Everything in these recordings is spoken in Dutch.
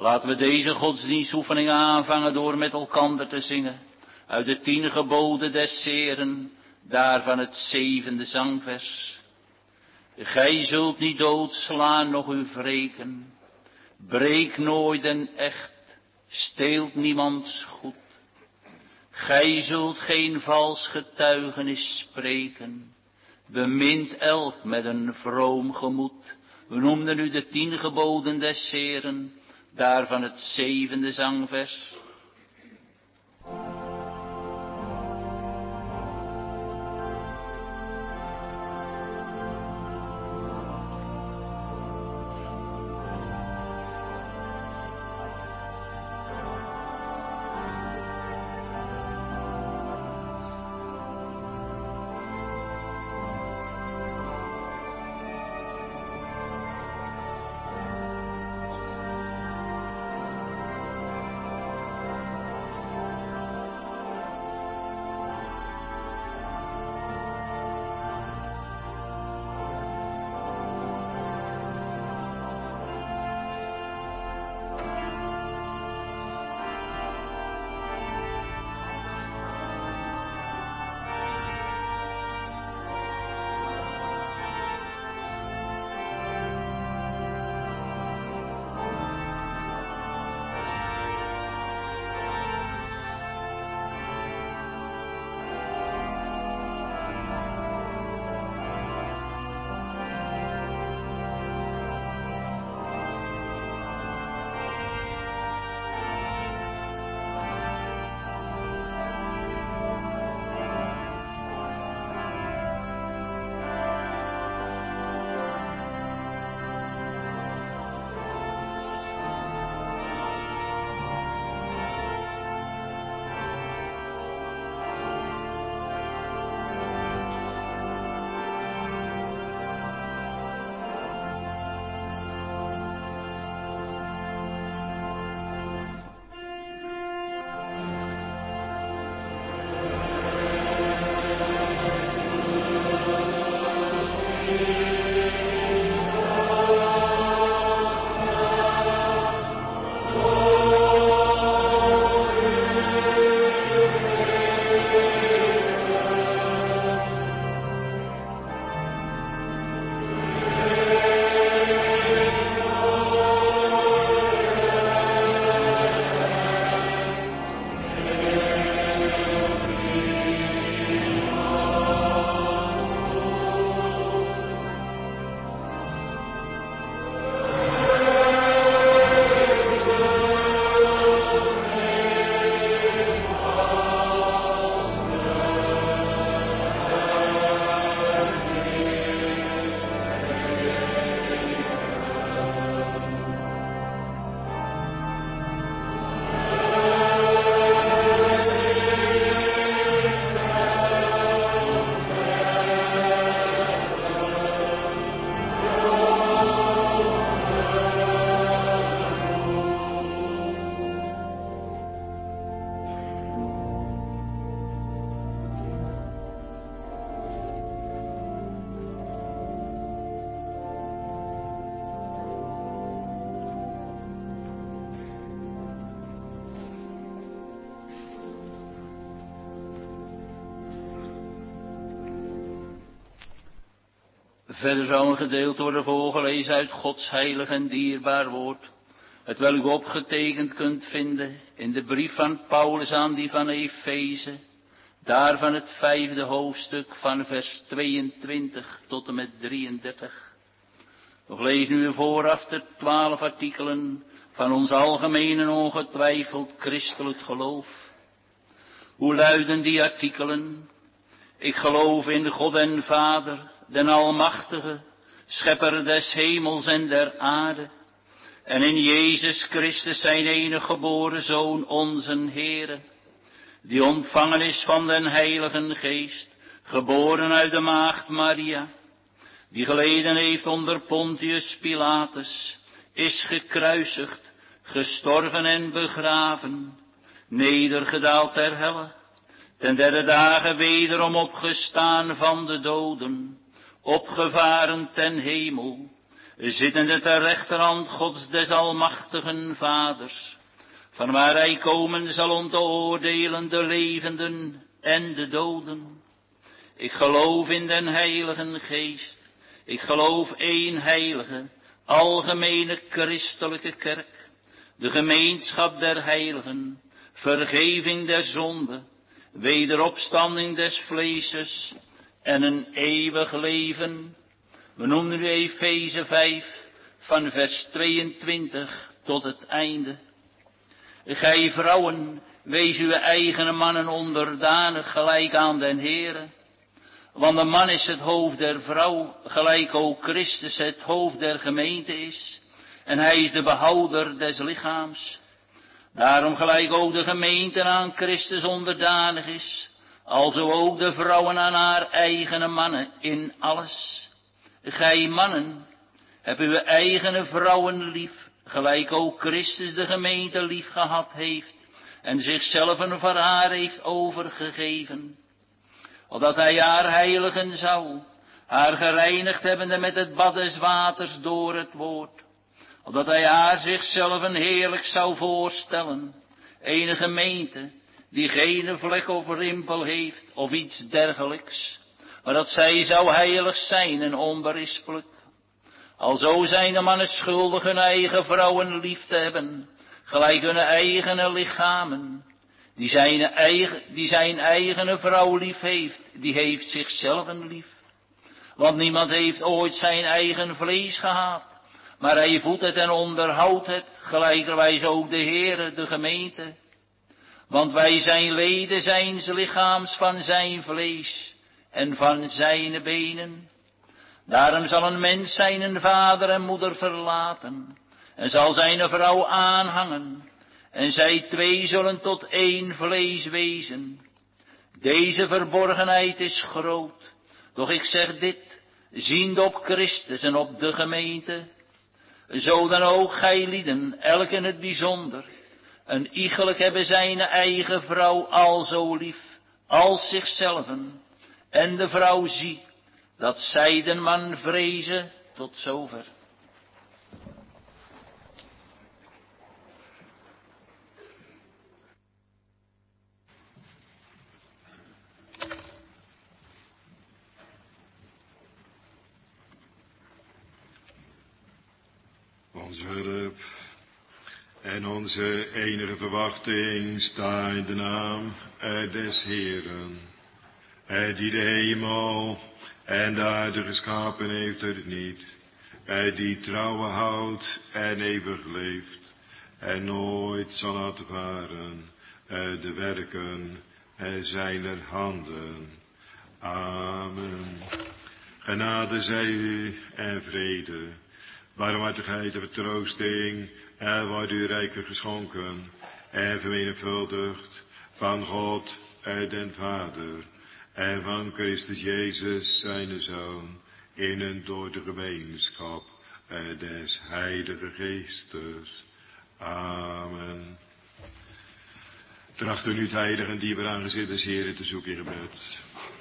Laten we deze godsdienstoefening aanvangen door met elkander te zingen. Uit de 10 geboden des Heeren, daarvan het 7e zangvers. Gij zult niet doodslaan, noch u wreken. Breek nooit en echt, steelt niemands goed. Gij zult geen vals getuigenis spreken. Bemint elk met een vroom gemoed. We noemden nu de 10 geboden des Heeren, daarvan het 7e zangvers. Verder zou een gedeelte worden voorgelezen uit Gods heilig en dierbaar woord, hetwelk u opgetekend kunt vinden in de brief van Paulus aan die van Efeze, daarvan het 5e hoofdstuk van vers 22 tot en met 33. Nog lees nu vooraf de 12 artikelen van ons algemeen en ongetwijfeld christelijk geloof. Hoe luiden die artikelen? Ik geloof in God en Vader, den Almachtige, Schepper des hemels en der aarde, en in Jezus Christus zijn enige geboren Zoon, onze Heere, die ontvangen is van den Heiligen Geest, geboren uit de maagd Maria, die geleden heeft onder Pontius Pilatus, is gekruisigd, gestorven en begraven, nedergedaald ter helle, ten 3e dagen wederom opgestaan van de doden, opgevaren ten hemel, zittende ter rechterhand Gods des almachtigen Vaders, van waar hij komen zal om te oordelen de levenden en de doden. Ik geloof in den Heiligen Geest. Ik geloof één heilige, algemene christelijke kerk, de gemeenschap der heiligen, vergeving der zonde, wederopstanding des vleeses en een eeuwig leven. We noemen nu Efeze 5 van vers 22 tot het einde. Gij vrouwen, wees uw eigen mannen onderdanig gelijk aan den Heere. Want de man is het hoofd der vrouw, gelijk ook Christus het hoofd der gemeente is. En hij is de behouder des lichaams. Daarom gelijk ook de gemeente aan Christus onderdanig is, alzo ook de vrouwen aan haar eigen mannen in alles. Gij mannen, heb uw eigen vrouwen lief, gelijk ook Christus de gemeente lief gehad heeft en zichzelf voor haar heeft overgegeven, opdat hij haar heiligen zou, haar gereinigd hebbende met het bad des waters door het woord, opdat hij haar zichzelf een heerlijk zou voorstellen, een gemeente die geen vlek of rimpel heeft of iets dergelijks, maar dat zij zou heilig zijn en onberispelijk. Alzo zijn de mannen schuldig hun eigen vrouwen lief te hebben, gelijk hun eigen lichamen. Die zijn eigen vrouw lief heeft, die heeft zichzelf lief. Want niemand heeft ooit zijn eigen vlees gehaat, maar hij voedt het en onderhoudt het, gelijkerwijs ook de Heere, de gemeente. Want wij zijn leden zijns lichaams van zijn vlees en van zijn benen. Daarom zal een mens zijn vader en moeder verlaten, en zal zijn vrouw aanhangen, en zij twee zullen tot één vlees wezen. Deze verborgenheid is groot, doch ik zeg dit, ziende op Christus en op de gemeente. Zo dan ook gij lieden, elk in het bijzonder, een iegelijk hebben zijn eigen vrouw alzo lief, als zichzelven, en de vrouw zie, dat zij den man vrezen tot zover. Onze hulp en onze enige verwachting sta in de naam des Heeren, die de hemel en de aarde geschapen heeft uit het niet, die trouwen houdt en eeuwig leeft, en nooit zal laten varen de werken zijner handen. Amen. Genade zij u en vrede, barmhartigheid en vertroosting wordt u rijkelijk geschonken en vermenigvuldigd van God den Vader en van Christus Jezus zijn Zoon, in en door de gemeenschap des Heilige Geestes. Amen. Tracht u nu het heilige en dierbare aangezicht des Heren te zoeken in gebed.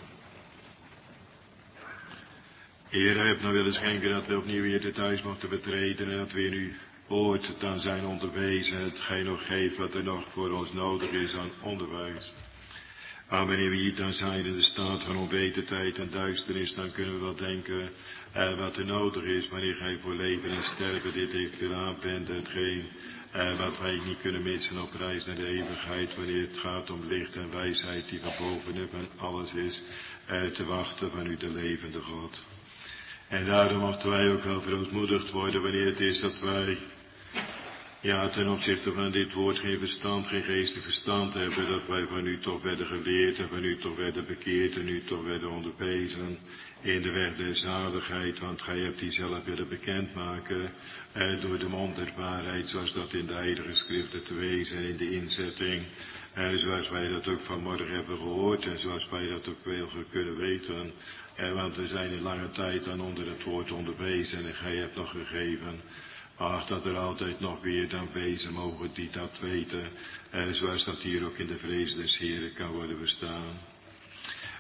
Heer, u hebt nou willen schenken dat we opnieuw hier thuis mochten betreden en dat we in uw woord dan zijn onderwezen, hetgeen nog geeft wat er nog voor ons nodig is aan onderwijs. Maar wanneer we hier dan zijn in de staat van onwetendheid en duisternis, dan kunnen we wel denken wat er nodig is wanneer gij voor leven en sterven dit heeft gedaan bent, hetgeen wat wij niet kunnen missen op reis naar de eeuwigheid, wanneer het gaat om licht en wijsheid die van bovenop en alles is, te wachten van u de levende God. En daarom mochten wij ook wel verootmoedigd worden wanneer het is dat wij, ten opzichte van dit woord geen verstand, geen geestig verstand hebben, dat wij van u toch werden geleerd en van u toch werden bekeerd en u toch werden onderwezen in de weg der zaligheid, want gij hebt die zelf willen bekendmaken door de mond der waarheid, zoals dat in de heilige schriften te wezen in de inzetting, zoals wij dat ook vanmorgen hebben gehoord en zoals wij dat ook wel kunnen weten, want we zijn in lange tijd aan onder het woord onderwezen en gij hebt nog gegeven. Ach, dat er altijd nog weer dan wezen mogen die dat weten, zoals dat hier ook in de vrees des Heren kan worden verstaan.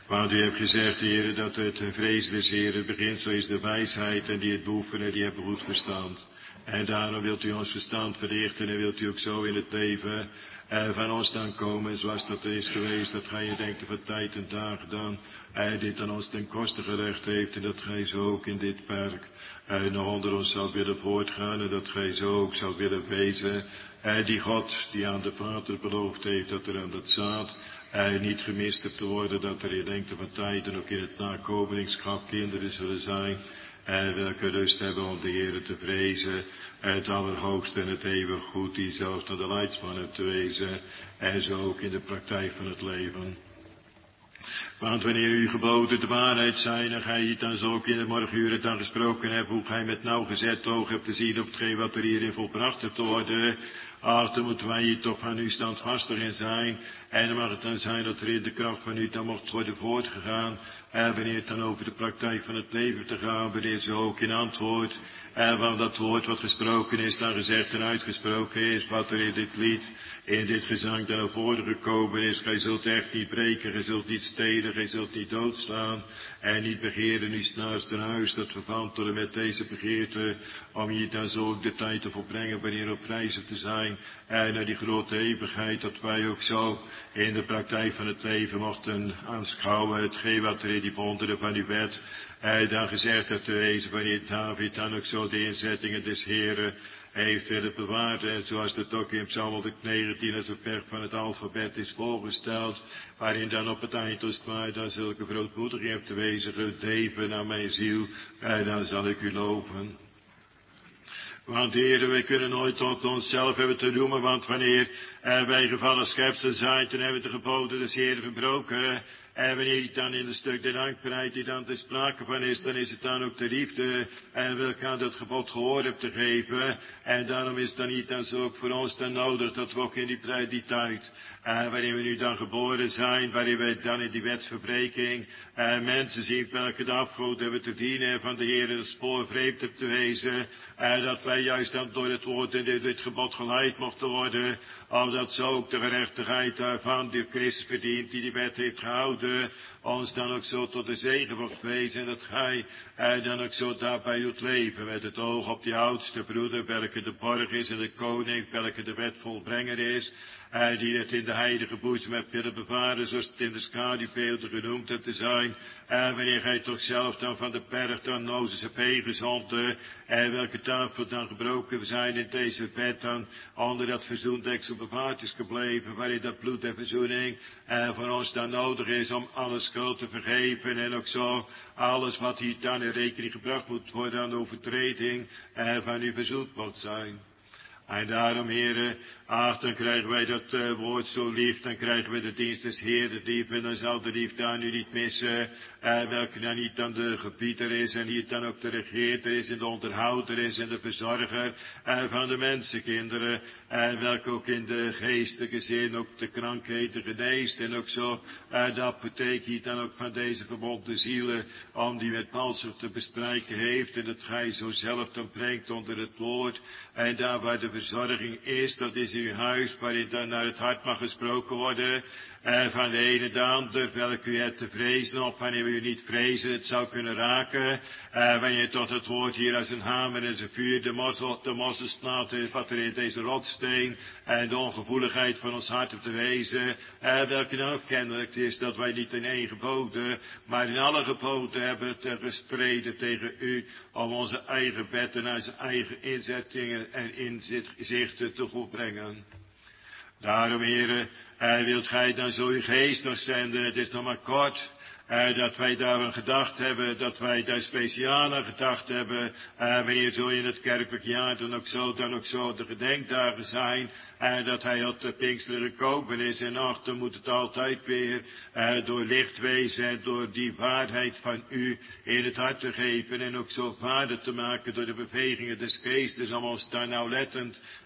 Want u hebt gezegd, Heer, dat het vrezen des Heer, het beginsel is de wijsheid en die het beoefenen, die hebben goed verstand. En daarom wilt u ons verstand verrichten en wilt u ook zo in het leven van ons dan komen, zoals dat is geweest, dat gij je denkt van tijd en dagen dan dit aan ons ten koste gerecht heeft en dat gij zo ook in dit perk nog onder ons zou willen voortgaan en dat gij zo ook zou willen wezen, die God die aan de Vader beloofd heeft dat er aan dat zaad niet gemist hebt te worden, dat er in lengte van tijd en ook in het nakomelingschap kinderen zullen zijn, welke rust hebben om de Heere te vrezen, het allerhoogste en het eeuwig goed, die zelfs naar de leidsman hebt te wezen, en zo ook in de praktijk van het leven. Want wanneer uw geboden de waarheid zijn, en gij het dan zo ook in de morgenuren dan gesproken hebt, hoe gij met nauwgezet oog hebt te zien op hetgeen wat er hierin volbracht hebt te worden, ach, dan moeten wij hier toch van u standvastig in zijn. En dan mag het dan zijn dat er in de kracht van u dan mocht worden voortgegaan. Wanneer het dan over de praktijk van het leven te gaan, wanneer zo ook in antwoord. Van dat woord wat gesproken is, dan gezegd en uitgesproken is, wat er in dit lied, in dit gezang dan naar voren gekomen is. Gij zult echt niet breken, gij zult niet stelen, gij zult niet doodslaan. En niet begeren uw naaste huis, dat verwantelen met deze begeerte, om hier dan zo ook de tijd te volbrengen, wanneer op reizen te zijn. En naar die grote eeuwigheid, dat wij ook zo in de praktijk van het leven mochten aanschouwen, hetgeen wat er in die wonderen van uw wet dan gezegd hebt te wezen, wanneer David dan ook zo de inzettingen des Heren heeft willen bewaren. En zoals het ook in Psalm 119 het verperk van het alfabet is voorgesteld, waarin dan op het eind als het maar dan zulke grootmoedigheid hebt te wezen, gegeven aan mijn ziel, dan zal ik u loven. Want Heere, wij kunnen nooit tot onszelf hebben te roemen, want wanneer wij gevallen schepselen zijn, dan hebben we de geboden des Heeren verbroken. En wanneer je dan in een stuk de dankbaarheid die dan te sprake van is, dan is het dan ook de liefde en welke aan dat gebod gehoor hebt te geven. En daarom is het dan niet dan zo ook voor ons dan nodig dat we ook in die tijd, waarin we nu dan geboren zijn, waarin we dan in die wetsverbreking mensen zien welke de afgoed hebben te dienen en van de Heer het spoor vreemd hebt te wezen. Dat wij juist dan door het woord en dit gebod geleid mochten worden, omdat zo ook de gerechtigheid daarvan die Christus verdient, die wet heeft gehouden, ons dan ook zo tot de zegen wordt wezen en dat gij dan ook zo daarbij doet leven met het oog op die oudste broeder, welke de borg is en de koning, welke de wet volbrenger is, die het in de heilige boezem hebt willen bewaren, zoals het in de schaduwbeelden genoemd hebt te zijn, wanneer gij toch zelf dan van de berg dan Mozes hebt gezonden, welke tafel dan gebroken zijn in deze wet dan onder dat verzoendeksel bewaard is gebleven, waarin dat bloed der verzoening voor ons dan nodig is om alle schuld te vergeven en ook zo alles wat hier dan in rekening gebracht moet worden aan de overtreding van u verzoend moet zijn. En daarom, heren, ach, dan krijgen wij dat woord zo lief, dan krijgen wij de dienst des Heeren lief, en dan zal de liefde aan u niet missen, welke dan niet dan de gebieter is, en hier dan ook de regeerder is, en de onderhouder is, en de verzorger van de mensenkinderen, welke ook in de geestelijke zin ook de krankheden geneest, en ook zo de apotheek hier dan ook van deze verbonden zielen, om die met balsem te bestrijken heeft, en dat gij zo zelf dan brengt onder het woord, en daar waar de verzorging is, dat is uw huis, waarin dan naar het hart mag gesproken worden, van de ene de ander, welke u hebt te vrezen, of wanneer we u niet vrezen, het zou kunnen raken, wanneer tot het woord hier als een hamer en zijn vuur, de mossel slaat, wat er in deze rotsteen, en de ongevoeligheid van ons hart op te wezen, welke dan ook kennelijk is, dat wij niet in één geboden, maar in alle geboden hebben te gestreden tegen u, om onze eigen wetten en onze eigen inzettingen en inzichten te volbrengen. Daarom, heren, wilt gij dan zo uw geest nog zenden, het is nog maar kort, dat wij daar gedacht hebben, dat wij daar speciaal aan gedacht hebben, wanneer zo in het kerkelijk jaar dan ook zo de gedenkdagen zijn, dat hij op de Pinksteren gekomen is, en ach, dan moet het altijd weer door licht wezen en door die waarheid van u in het hart te geven, en ook zo vader te maken door de bewegingen des geestes, om ons daar nauwlettend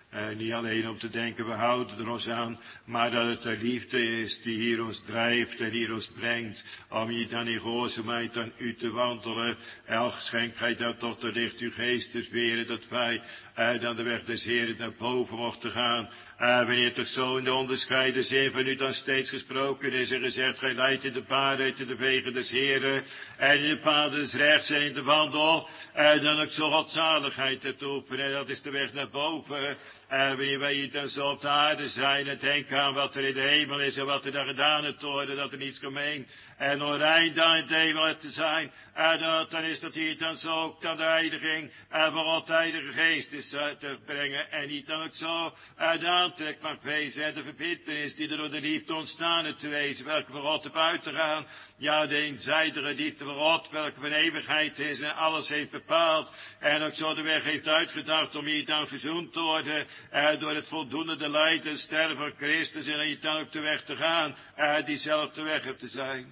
Niet alleen om te denken, we houden er ons aan, maar dat het de liefde is die hier ons drijft en hier ons brengt, om hier dan in gehoorzaamheid aan u te wandelen. Elk schenk gij dat tot de licht uw geestesweren, dat wij dan de weg des Heeren naar boven mochten gaan. Wanneer toch zo in de onderscheiden zin van u dan steeds gesproken is en gezegd, gij leidt in de waarheid in de wegen des Heeren, en in de paden des rechts en in de wandel, dan ook zo godzaligheid te oefenen, en dat is de weg naar boven. Wanneer wij hier dan zo op de aarde zijn en denken aan wat er in de hemel is en wat er daar gedaan heeft worden, dat er niets gemeen en onrein dan in de hemel te zijn, dan is dat hier dan zo ook dan de heiliging van God de Heilige Geest is te brengen en niet dan ook zo de aantrek mag wezen en de verbintenis die er door de liefde ontstaan is te wezen, welke van God op uit te gaan. Ja, de eenzijdige liefde van God, welke van eeuwigheid is en alles heeft bepaald en ook zo de weg heeft uitgedacht om hier dan verzoend te worden door het voldoende de lijden en sterven van Christus en hier dan ook de weg te gaan, die zelf de weg heeft te zijn.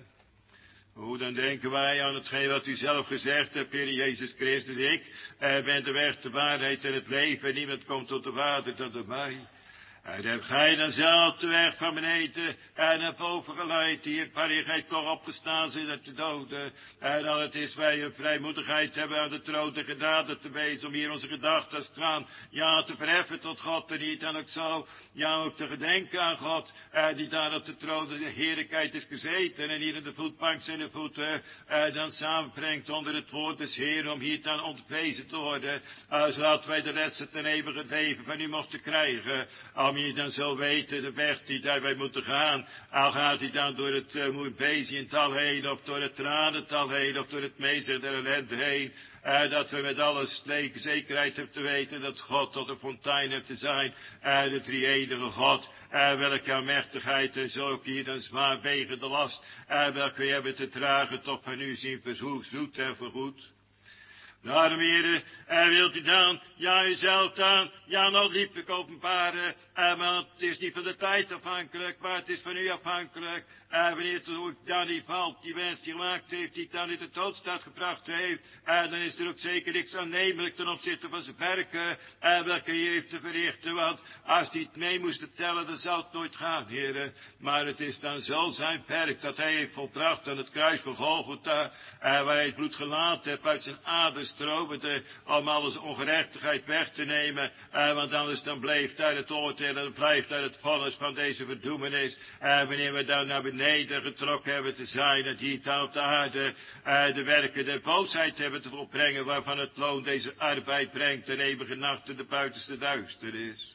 Hoe dan denken wij aan hetgeen wat u zelf gezegd hebt, Heer Jezus Christus, ik ben de weg, de waarheid en het leven en niemand komt tot de Vader dan door mij. En heb gij dan zelf de weg van beneden en naar boven geleid, hier wanneer gij toch opgestaan zit uit de doden. En dat het is wij een vrijmoedigheid hebben aan de troon de genade te wezen, om hier onze gedachten als traan, ja, te verheffen tot God en niet dan ook zo, ja, ook te gedenken aan God, die daar op de troon de heerlijkheid is gezeten en hier in de voetbank zijn voeten dan samenbrengt onder het woord des Heeren, om hier dan ontwezen te worden, zodat wij de lessen ten eeuwige leven van u mochten krijgen, om je dan zo weten, de weg die daarbij moeten gaan, al gaat hij dan door het moerbeziental heen, of door het tranental heen, of door het meester der ellende heen, dat we met alle zekerheid hebben te weten dat God tot een fontein heeft te zijn, de drie-enige God, welke aanmächtigheid en zo ook hier dan zwaar wegende last, welke we hebben te dragen, tot van u zien verzoet en vergoed. Daarom, Heere, wilt u dan, ja, uzelf dan, ja, nog lieflijk openbaren, want het is niet van de tijd afhankelijk, maar het is van u afhankelijk. Wanneer het ook dan die valt, die wens die gemaakt heeft, die dan in de doodstaat gebracht heeft, dan is er ook zeker niks aannemelijk ten opzichte van zijn werken, welke hij heeft te verrichten, want als hij het mee moest tellen, dan zou het nooit gaan, Heere. Maar het is dan zo zijn werk dat hij heeft volbracht aan het kruis van Golgotha, waar hij het bloed gelaten heeft uit zijn aders stromende, om alles ongerechtigheid weg te nemen, want anders dan bleef daar het oordeel en dan blijft daar het vonnis van deze verdoemenis, wanneer we dan naar beneden getrokken hebben te zijn, en die dan op de aarde de werken der boosheid hebben te volbrengen, waarvan het loon deze arbeid brengt, en eeuwige nacht in de buitenste duisternis.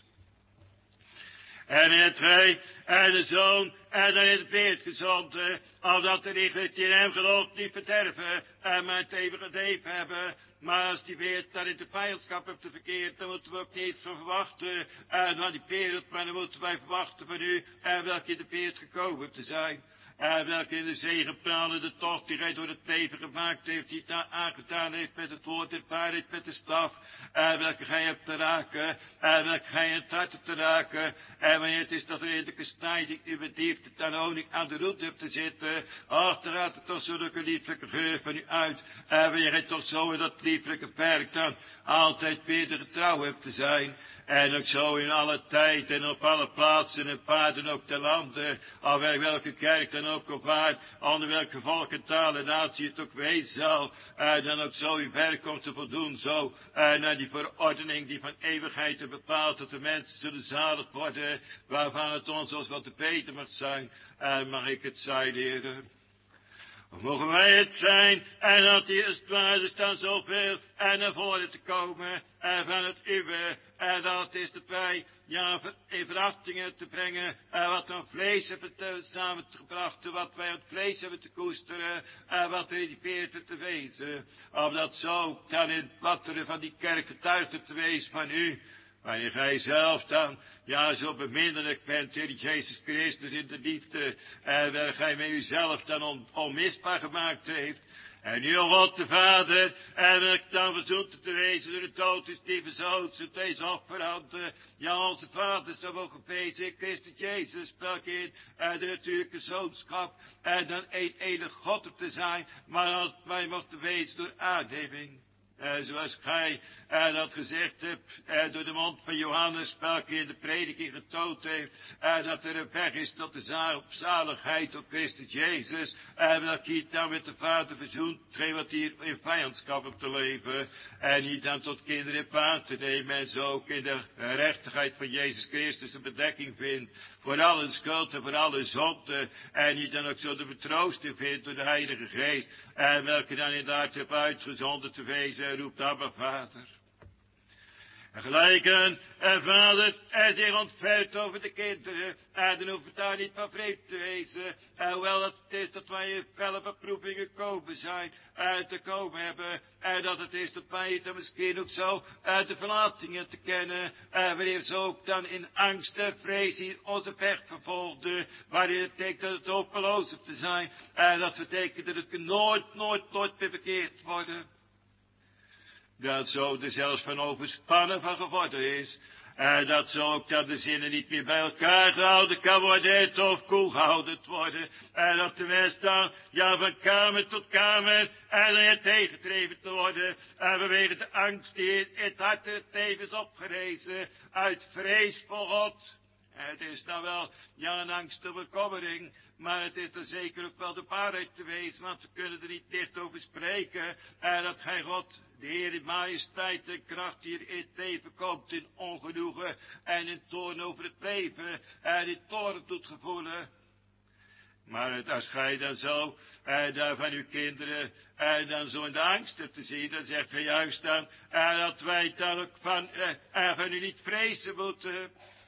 En in het twee, en de zoon, en dan is het beeld gezond, opdat de licht die in hem gelooft niet verderven, maar het eeuwige leven hebben. Maar als die weet dat in de vijandschap heeft verkeerd, dan moeten we ook niet van verwachten, van die wereld, maar dan moeten wij verwachten van u, welke in de wereld gekomen hebt te zijn. Welke in de zegepralen de tocht die gij door het leven gemaakt heeft, die daar aangedaan heeft met het woord der waarheid, met de staf, welke gij hebt te raken, welke gij in het hart hebt te raken, en wanneer het is dat er in de kastijding u bedieft, het dan ook niet aan de roet hebt te zitten, dan gaat het toch zulke lieflijke geur van u uit, wanneer gij toch zo in dat lieflijke werk dan altijd weer getrouw hebt te zijn. En ook zo in alle tijd en op alle plaatsen en paarden ook te landen, al welke kerk dan ook op waard, onder welke volk en taal en natie het ook wezen zal, dan ook zo uw werk komt te voldoen, zo naar die verordening die van eeuwigheid bepaalt, dat de mensen zullen zalig worden, waarvan het ons als wat te beter mag zijn, mag ik het zijn, Heer. Mogen wij het zijn, en dat die is dan zoveel, en naar voren te komen, van het uwe, en dat is dat wij, ja, in verachtingen te brengen, wat we aan vlees hebben samen gebracht, wat wij aan het vlees hebben te koesteren, wat er in die peerten te wezen, opdat zo dan in het watteren van die kerk getuigd te wezen van u. Wanneer gij zelf dan, ja, zo beminnelijk bent, Heer Jezus Christus, in de liefde, waar gij met uzelf dan onmisbaar gemaakt heeft. En nu, God de Vader, en ik dan verzoekt te wezen door de dood is die verzoot, zo deze offerhanden. Ja, onze Vader zou wel geprezen in Christus Jezus, sprak in de natuurlijke zoonschap, en dan een enig God op te zijn, maar dat wij mochten wezen door aardheving. Zoals gij dat gezegd hebt, door de mond van Johannes, welke in de prediking getoond heeft, dat er een weg is tot de zaligheid op Christus Jezus, welke hier dan met de Vader verzoent, geen wat hier in vijandschap op te leven, en niet dan tot kinderen aan te nemen, en zo ook in de rechtigheid van Jezus Christus een bedekking vindt, voor alle schuld en voor alle zonde, en niet dan ook zo de vertroosting vindt door de Heilige Geest, en welke dan inderdaad hebt uitgezonden te wezen, en roept Abba Vader. En gelijk een vader zich ontfermt over de kinderen, dan hoeft het daar niet van vreemd te wezen, hoewel dat het is dat wij in felle beproevingen gekomen zijn, te komen hebben, dat het is dat wij dan misschien ook zo de verlatingen te kennen, wanneer ze ook dan in angst en vrees hier onze weg vervolgden, waarin het betekent het hopeloos te zijn, dat betekent dat het nooit meer verkeerd worden. Dat zo er zelfs van overspannen van geworden is. Dat zo ook dat de zinnen niet meer bij elkaar gehouden kan worden, of koel gehouden worden. Dat de mens dan, van kamer tot kamer, er tegentreven te worden. Vanwege de angst die in het hart tevens opgerezen, uit vrees voor God. Het is dan wel, een angst en bekommering, maar het is er zeker ook wel de waarheid te wezen, want we kunnen er niet dicht over spreken, dat gij God, de Heer in majesteit en kracht hier in het leven komt, in ongenoegen en in toorn over het leven, en in toorn doet gevoelen. Maar als gij dan zo, daar van uw kinderen, dan zo in de angst hebt te zien, dan zegt gij juist dan, dat wij dan ook van u niet vrezen moeten.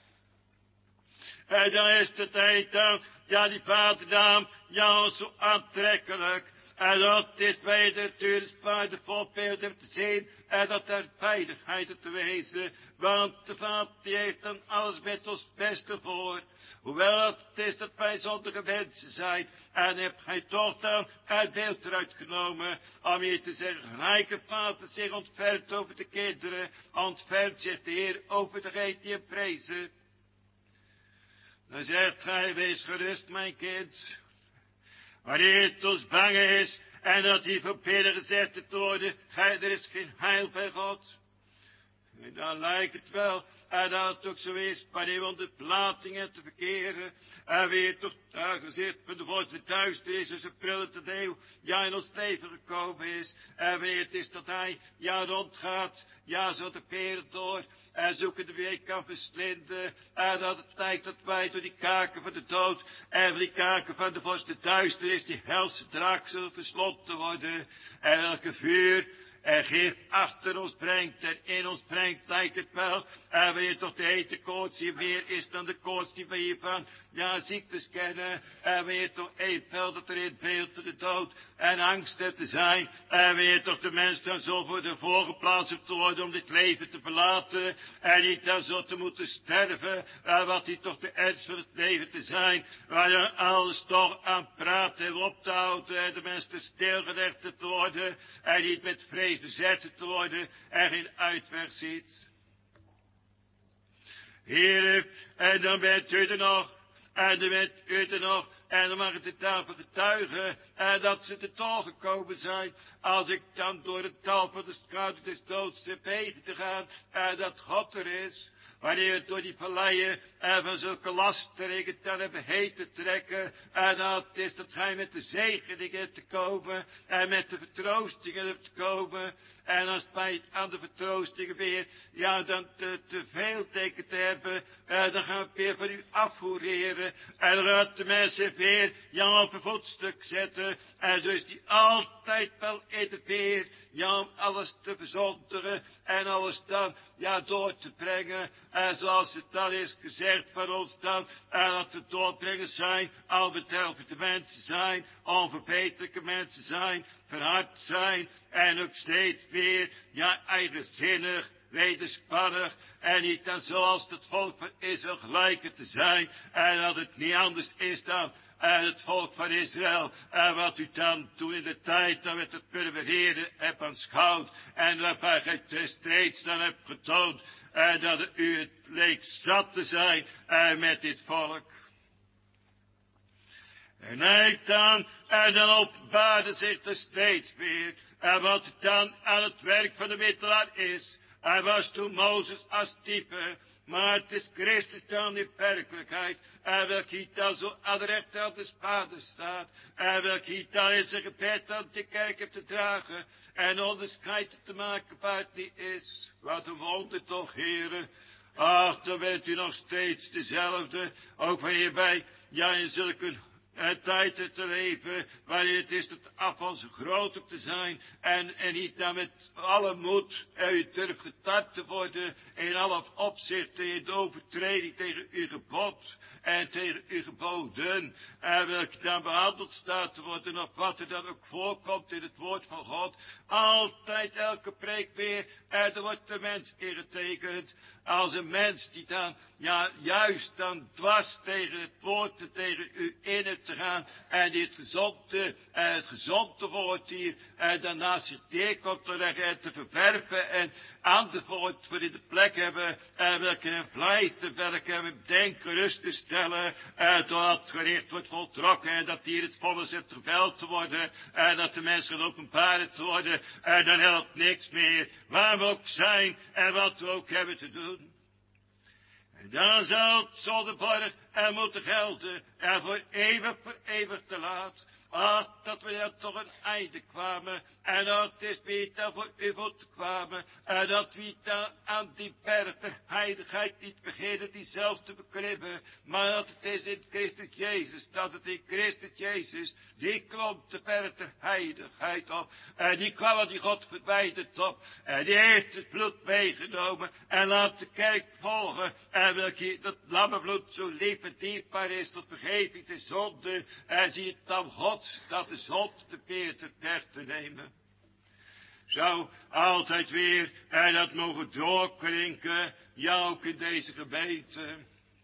Dan is de tijd dan, die vadernaam, zo aantrekkelijk. En dat is bij de natuurlijk bij de voorbeeld te zien, dat er veiligheid te wezen. Want de Vader die heeft dan alles met ons beste voor. Hoewel het is dat wij zondige mensen zijn, en hebt gij toch dan het beeld eruit genomen, om hier te zeggen, gelijke Vader zich ontfermt over de kinderen, ontfermt zich de Heer over degene die hem prezen. Dan zegt gij, wees gerust, mijn kind. Wanneer het ons bang is, en dat hier voor Peter gezegd te worden, er is geen heil bij God. En dan lijkt het wel, dat het ook zo is, wanneer we onder platingen te verkeren, en weer toch gezicht van de voorste duisternis en zijn prillende deel, in ons leven gekomen is, en wanneer het is dat hij, rondgaat, zo de peren door, en zoeken de week kan verslinden, en dat het lijkt dat wij door die kaken van de dood, en van die kaken van de voorste duisternis, die helse draak zullen verslonden worden, en welke vuur en gif achter ons brengt en in ons brengt, lijkt het wel. En wanneer toch de hete koorts hier meer is dan de koorts die we hiervan, ziektes kennen. En wanneer toch evenveel dat er in het beeld van de dood en angst te zijn. En wanneer toch de mens dan zo voor de voorgeplaatst hebt te worden om dit leven te verlaten. En niet dan zo te moeten sterven, wat hij toch de ernst van het leven te zijn. Waar je alles toch aan praten en op te houden en de mens te stilgelegd te worden. En niet met vrees bezet te worden en geen uitweg ziet. Heer, en dan bent u er nog, en dan bent u er nog, en dan mag ik de tafel getuigen, dat ze te tol gekomen zijn, als ik dan door het tal van de schaduw des doods heb heen te gaan, dat God er is. Wanneer het door die valleien van zulke lasteringen dan hebben heen te trekken, dat is dat gij met de zegeningen te komen en met de vertroostingen hebt te komen. En als wij aan de vertroostingen weer, dan te veel teken te hebben, dan gaan we weer van u afvoeren. En dan gaat de mensen weer, op een voetstuk zetten. En zo is die altijd wel in de weer, om alles te verzonderen en alles dan, door te brengen. En zoals het dan is gezegd van ons dan, dat we doorbrengers zijn, al betreffende mensen zijn, onverbeterlijke mensen zijn, verhard zijn en ook steeds weer, eigenzinnig, wederspannig en niet dan zoals het volk van Israël gelijker te zijn en dat het niet anders is dan het volk van Israël, wat u dan toen in de tijd dan met het purmereren hebt aanschouwd en waarbij gij steeds dan hebt getoond dat u het leek zat te zijn met dit volk. En hij dan openbaarde zich er steeds weer, En wat dan aan het werk van de middelaar is. Hij was toen Mozes als type. Maar het is Christus dan in werkelijkheid. En welk hij dan zo aan de rechterhand des vaders staat. En welk hij dan in zijn gebed aan de kerk heeft te dragen. En onderscheid te maken waar die is. Wat een wonder toch, heren. Ach, dan bent u nog steeds dezelfde. Ook wanneer wij, ja, in zulke tijd te leven, waarin het is het af van zo groot op te zijn, en niet dan met alle moed, u durft getart te worden, in alle opzichten, in de overtreding tegen uw gebod, en tegen uw geboden, en welke dan behandeld staat te worden, of wat er dan ook voorkomt in het woord van God, altijd elke preek weer, en er wordt de mens ingetekend, als een mens die dan, ja, juist dan dwars tegen het woord en tegen u in het te gaan, en die het gezonde woord hier, en daarnaast zich neerkomt te leggen en te verwerpen, en aan de woord voor in de plek hebben, en welke hem vlijt, welke hem denken rust te stellen, en dat het gericht wordt voltrokken, en dat hier het vonnis heeft geveld te worden, en dat de mensen openbaren te worden, en dan helpt niks meer, waar we ook zijn, en wat we ook hebben te doen. En dan zal het zondeborg er moeten gelden, en voor eeuwig te laat. Ach, dat we er toch een einde kwamen, en dat is wie dan voor uw voeten kwamen, en dat wie dan aan die berg der heiligheid niet beginnen die zelf te beklimmen, maar dat het is in Christus Jezus, dat het in Christus Jezus, die klom de berg der heiligheid op, en die kwam aan die God verwijderd op, en die heeft het bloed meegenomen, en laat de kerk volgen, en welke dat lammebloed zo lief en dierbaar is tot vergeving de zonde, en zie het dan God dat de zond de peert weg te nemen. Zou altijd weer en dat mogen doorklinken, ja ook in deze gemeente.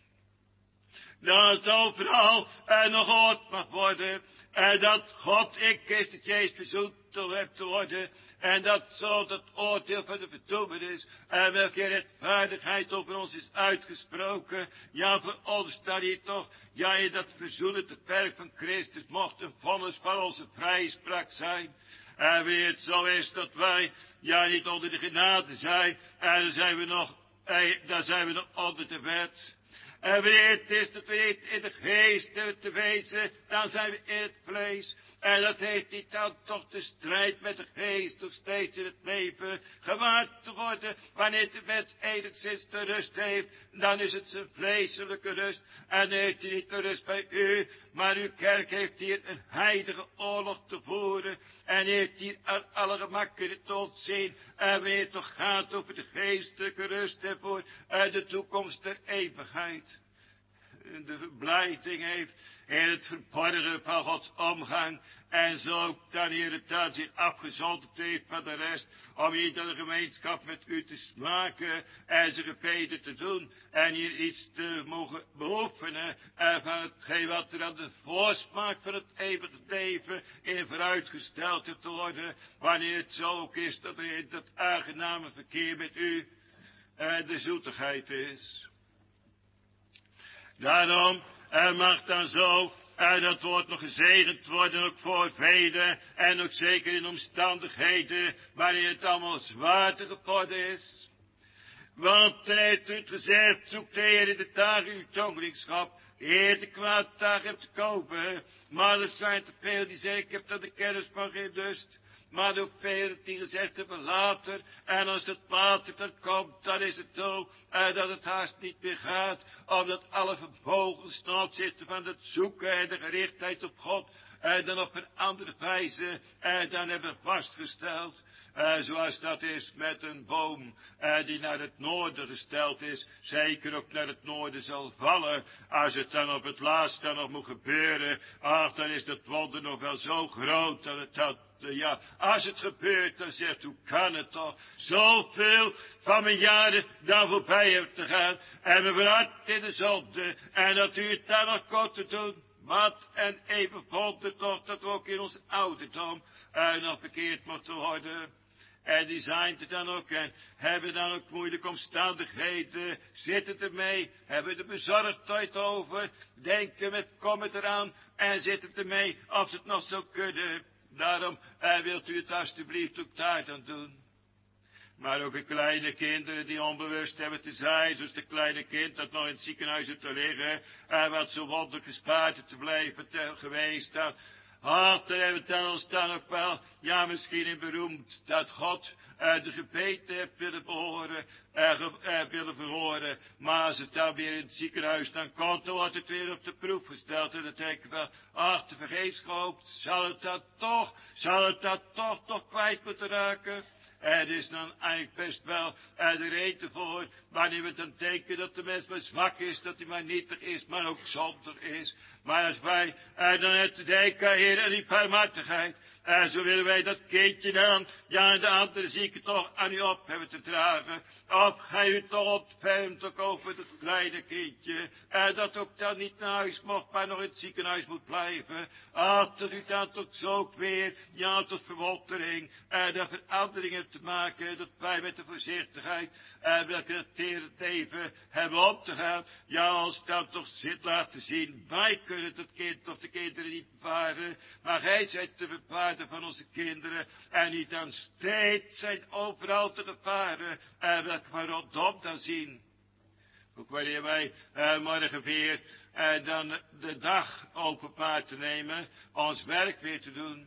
Dat het overal en nog gehoord mag worden. En dat God in Christus Jezus verzoend hebt te worden. En dat zo dat oordeel van de verdoemenis. En welke rechtvaardigheid over ons is uitgesproken. Ja, voor ons dat hier toch. Ja, in dat verzoenende werk van Christus mocht een vonnis van onze vrijspraak zijn. En wie het zo is dat wij, ja, niet onder de genade zijn. En dan zijn we nog onder de wet. En wanneer het is dat we niet in de geest te wezen, dan zijn we in het vlees. En dat heeft niet dan toch de strijd met de geest nog steeds in het leven gemaakt te worden. Wanneer de mens enigszins de rust heeft, dan is het zijn vleeselijke rust. En heeft hij niet de rust bij u, maar uw kerk heeft hier een heilige oorlog te voeren. En heeft hier aan alle gemakken te ontzien. En wanneer het toch gaat over de geestelijke rust en voor de toekomst der eeuwigheid. De verblijding heeft in het verborgen van Gods omgang. En zo ook dan hier het aan zich afgezonderd heeft van de rest. Om hier de gemeenschap met u te smaken. En zijn gebeden te doen. En hier iets te mogen beoefenen. En van hetgeen wat er aan de voorsmaak van het eeuwige leven in vooruitgesteld heeft te worden. Wanneer het zo ook is dat er in dat aangename verkeer met u de zoetigheid is. Daarom, mag dan zo, en dat wordt nog gezegend worden, ook voor velen, en ook zeker in omstandigheden, waarin het allemaal zwaarder geworden is. Want dan heeft u het gezegd, zoek de Heer in de dagen uw jongelingschap, de Heer de kwaad dagen hebt te kopen, maar er zijn te veel die zeggen, ik heb dan de kennis van geen lust. Maar ook velen die gezegd hebben later. En als het later dan komt, dan is het zo dat het haast niet meer gaat. Omdat alle verbogen ten zitten van het zoeken en de gerichtheid op God. En dan op een andere wijze dan hebben vastgesteld. Zoals dat is met een boom die naar het noorden gesteld is. Zeker ook naar het noorden zal vallen. Als het dan op het laatst dan nog moet gebeuren. Ach, dan is dat wonder nog wel zo groot dat het dat. Ja, als het gebeurt, dan zegt, hoe kan het toch zoveel van mijn jaren dan voorbij hebben te gaan. En we verhard in de zonde. En dat u het dan nog kon te doen. Wat en even vonden toch dat we ook in ons ouderdom nog verkeerd moeten worden. En die zijn er dan ook en hebben dan ook moeilijke omstandigheden, zitten ermee, hebben er bezorgdheid over, denken met kommet eraan en zitten ermee of ze het nog zo kunnen. Daarom wilt u het alstublieft ook daar dan doen. Maar ook de kleine kinderen die onbewust hebben te zijn, zoals de kleine kind dat nog in het ziekenhuis heeft te liggen, wat zo wonderlijk gespaard te blijven geweest. Dan hebben we ons dan ook wel, ja misschien in beroemd, dat God de gebeten heeft willen verhoren. Maar als het dan weer in het ziekenhuis dan komt, dan wordt het weer op de proef gesteld. En dan denk ik wel, te vergeefs gehoopt, zal het dat toch kwijt moeten raken? Het is dan eigenlijk best wel de reden voor, wanneer we dan denken dat de mens maar zwak is, dat hij maar nietig is, maar ook zonder is. Maar als wij dan het denken, Heer, aan die barmhartigheid, zo willen wij dat kindje dan, ja, en de andere zieken toch aan u op hebben te dragen. Of gij u toch ontfermt ook over het kleine kindje, dat ook dan niet naar huis mocht, maar nog in het ziekenhuis moet blijven. Dat u dan toch zo ook weer, ja, tot verwondering, de verandering hebt te maken, dat wij met de voorzichtigheid, welke het even hebben op te gaan, ja, ons dan toch zit laten zien, wij kunnen het kind of de kinderen niet bepalen, maar gij zijt de bepaarder van onze kinderen, en niet dan steeds zijn overal te gevaren, welke we rondom dan zien. Ook wanneer wij morgen weer dan de dag openbaar te nemen, ons werk weer te doen.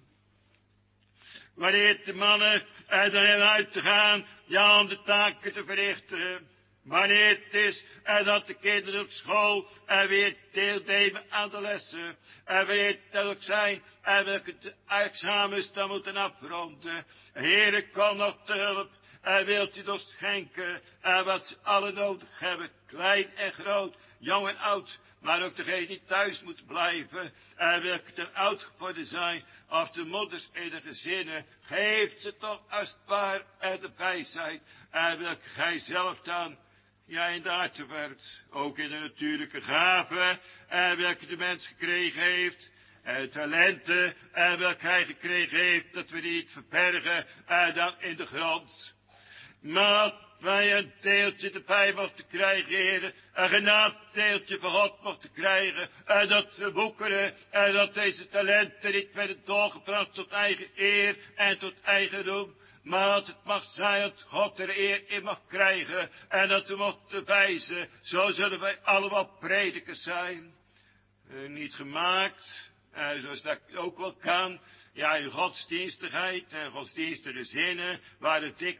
Wanneer de mannen dan hebben uit te gaan, ja, om de taken te verrichten. Wanneer het is dat de kinderen op school weer deelnemen aan de lessen. Wanneer het dan ook zijn welke de examens dan moeten afronden. Heere, kom nog te hulp. Wilt u toch schenken wat ze alle nodig hebben. Klein en groot, jong en oud. Maar ook degenen die thuis moeten blijven, welke ten oud geworden zijn, of de moeders in de gezinnen, geeft ze toch als het ware de wijsheid, welke gij zelf dan, ja, in de harten werkt. Ook in de natuurlijke gaven, welke de mens gekregen heeft, talenten, welke hij gekregen heeft, dat we niet verbergen, dan in de grond. Maar wij een deeltje erbij mochten krijgen, heren, een genadedeeltje van God mochten krijgen, dat we woekeren, dat deze talenten niet werden doorgebracht tot eigen eer en tot eigen roem, maar dat het mag zijn dat God er eer in mag krijgen, en dat we mochten wijzen, zo zullen wij allemaal predikers zijn. Niet gemaakt, zoals dat ook wel kan, ja, in godsdienstigheid en godsdienstige zinnen, waar het dik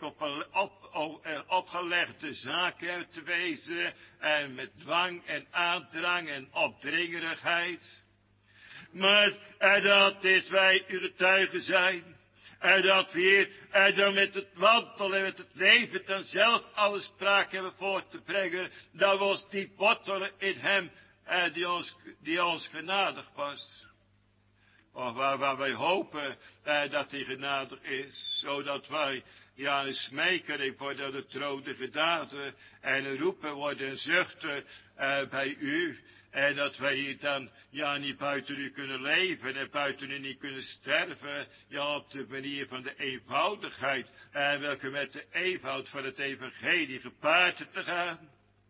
opgelegde zaken hebben te wezen, en met dwang en aandrang en opdringerigheid. Maar dat is wij uw getuigen zijn, en dat we hier dan met het wandelen en met het leven dan zelf alle spraak hebben voor te brengen, dat we ons diep wortelen in hem, die ons genadig was. Of waar wij hopen dat hij genadig is, zodat wij, ja, een smekering worden de troon de genade, en een roepen worden en zuchten bij u, en dat wij hier dan, ja, niet buiten u kunnen leven en buiten u niet kunnen sterven, ja, op de manier van de eenvoudigheid, welke met de eenvoud van het evangelie gepaard te gaan.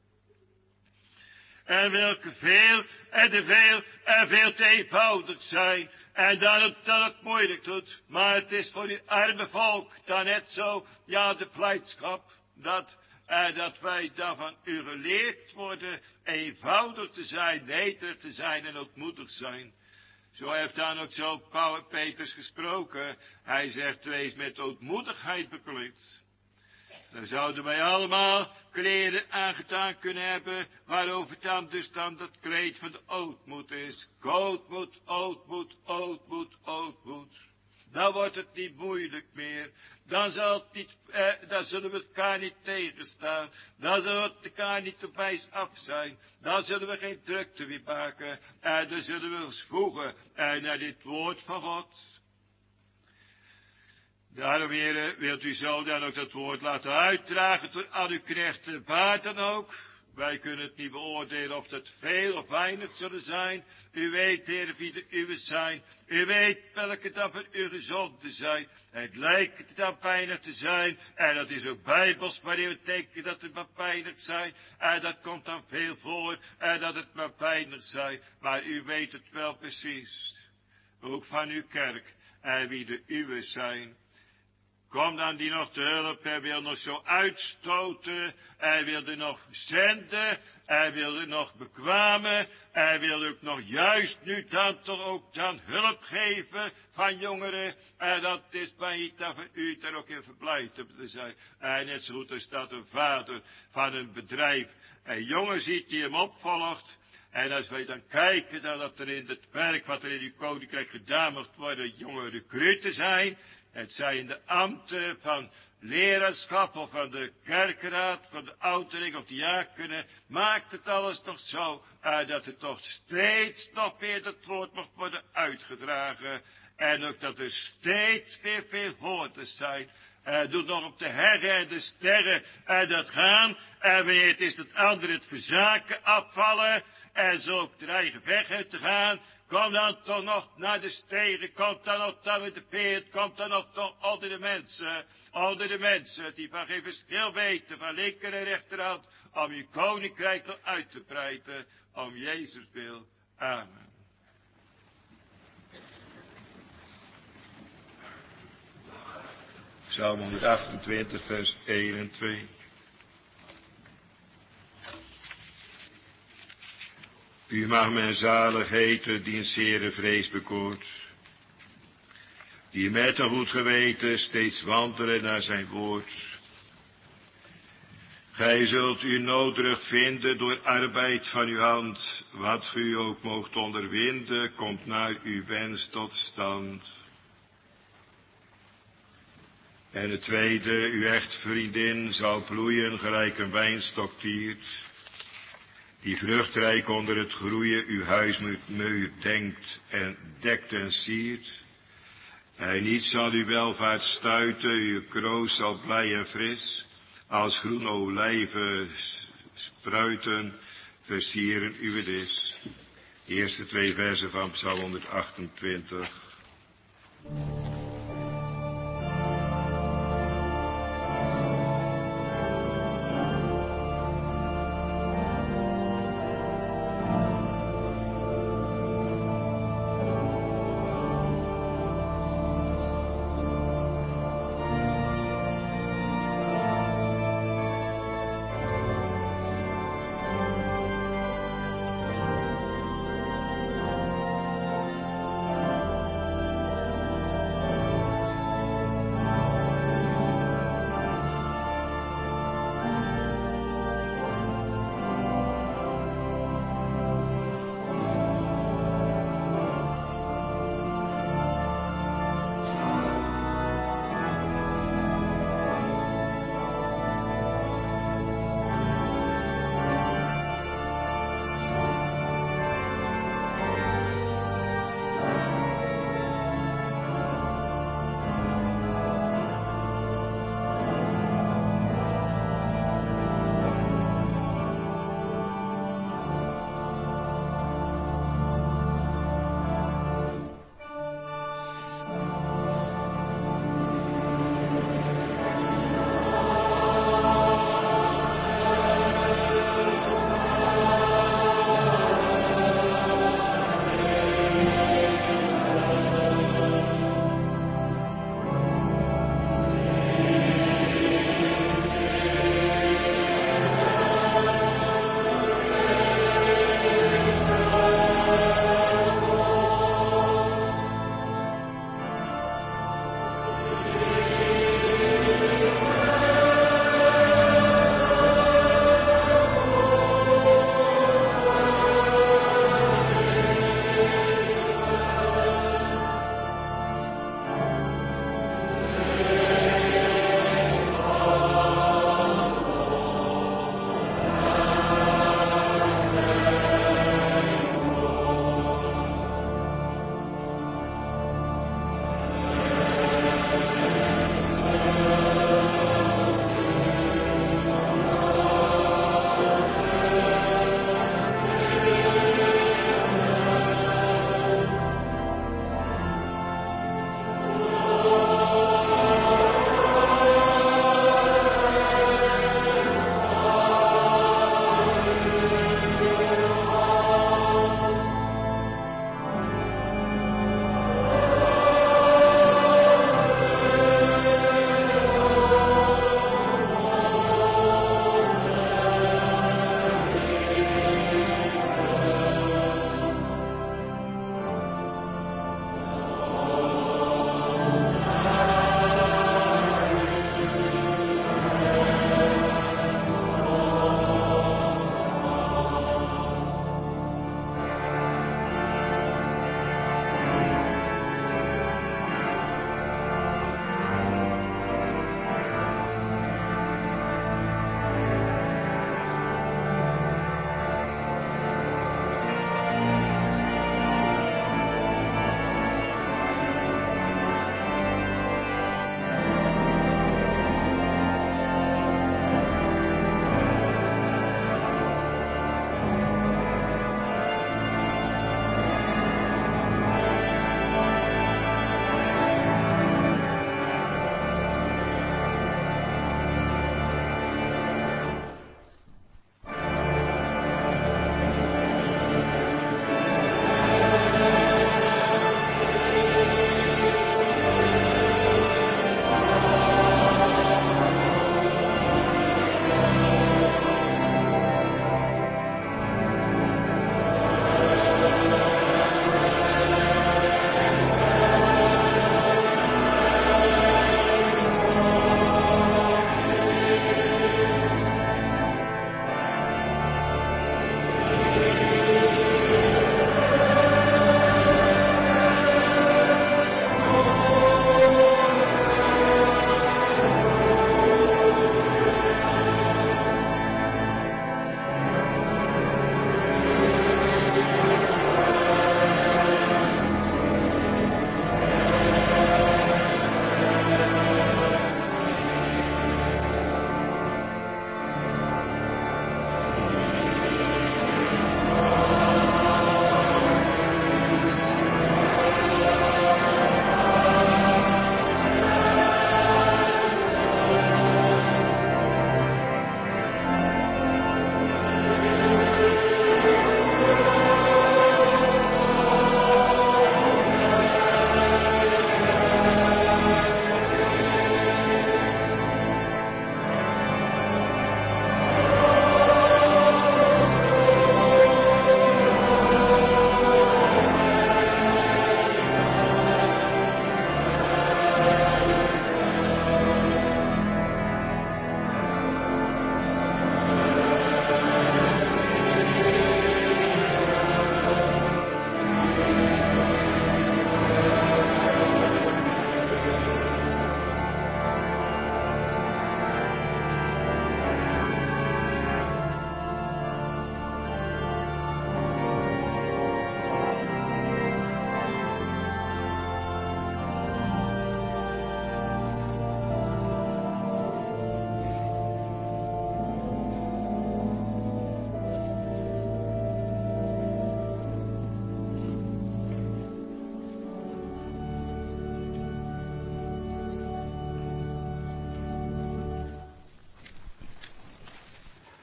En welke veel te eenvoudig zijn, en dat het moeilijk doet. Maar het is voor uw arme volk dan net zo, ja, de blijdschap, dat wij dan van u geleerd worden, eenvoudig te zijn, nederig te zijn en ootmoedig zijn. Zo heeft dan ook zo Petrus gesproken. Hij zegt, wees met ootmoedigheid bekleed. Dan zouden wij allemaal kleren aangedaan kunnen hebben, waarover dan dus dan dat kleed van de ootmoed is. Ootmoed, ootmoed, ootmoed, ootmoed. Dan wordt het niet moeilijk meer. Dan zullen we elkaar niet tegenstaan. Dan zullen we elkaar niet op wijs af zijn. Dan zullen we geen drukte meer maken. Dan zullen we ons voegen naar dit woord van God. Daarom, heren, wilt u zo dan ook dat woord laten uitdragen door al uw knechten, waar dan ook. Wij kunnen het niet beoordelen of dat veel of weinig zullen zijn. U weet, heren, wie de uwe zijn. U weet welke dan van u gezonde zijn. Het lijkt het dan weinig te zijn. En dat is ook bijbels, wanneer we denken dat het maar weinig zijn. En dat komt dan veel voor. En dat het maar weinig zijn. Maar u weet het wel precies. Ook van uw kerk. en wie de uwe zijn. Kom dan die nog te hulp, hij wil nog zo uitstoten, hij wilde nog zenden, hij wilde nog bekwamen, hij wil ook nog juist nu dan toch ook dan hulp geven van jongeren. En dat is bij iets dat voor u daar ook in verblijd te zijn. En net zo goed als dat een vader van een bedrijf een jongen ziet die hem opvolgt. En als wij dan kijken dat er in het werk wat er in die koninkrijk gedaan wordt worden, jonge recruten zijn. Het zijn de ambten van leraarschap of van de kerkraad, van de oudering of diakenen. Maakt het alles toch zo dat het toch steeds nog weer het woord mag worden uitgedragen. En ook dat er steeds weer veel hoorders zijn. Doet nog op de herren en de sterren dat gaan. En wanneer het is dat anderen het verzaken afvallen. En zo op de eigen weg uit te gaan. Kom dan toch nog naar de steden. Kom dan nog dan met de peert. Kom dan nog toch onder de mensen. Onder de mensen die van geen verschil weten. Van linker en rechterhand. Om je koninkrijk nog uit te breiden. Om Jezus wil. Amen. Psalm 128, vers 1 en 2. U mag men zalig heten, die een zere vrees bekoort, die met een goed geweten steeds wandelen naar zijn woord. Gij zult u noodrug vinden door arbeid van uw hand, wat u ook moogt onderwinden, komt naar uw wens tot stand. En het tweede, uw echtvriendin zal bloeien gelijk een wijnstoktiert, die vruchtrijk onder het groeien uw huismuur denkt en dekt en siert. En niet zal uw welvaart stuiten, uw kroos zal blij en fris, als groen olijven spruiten, versieren uw dis. De eerste 2 versen van Psalm 128.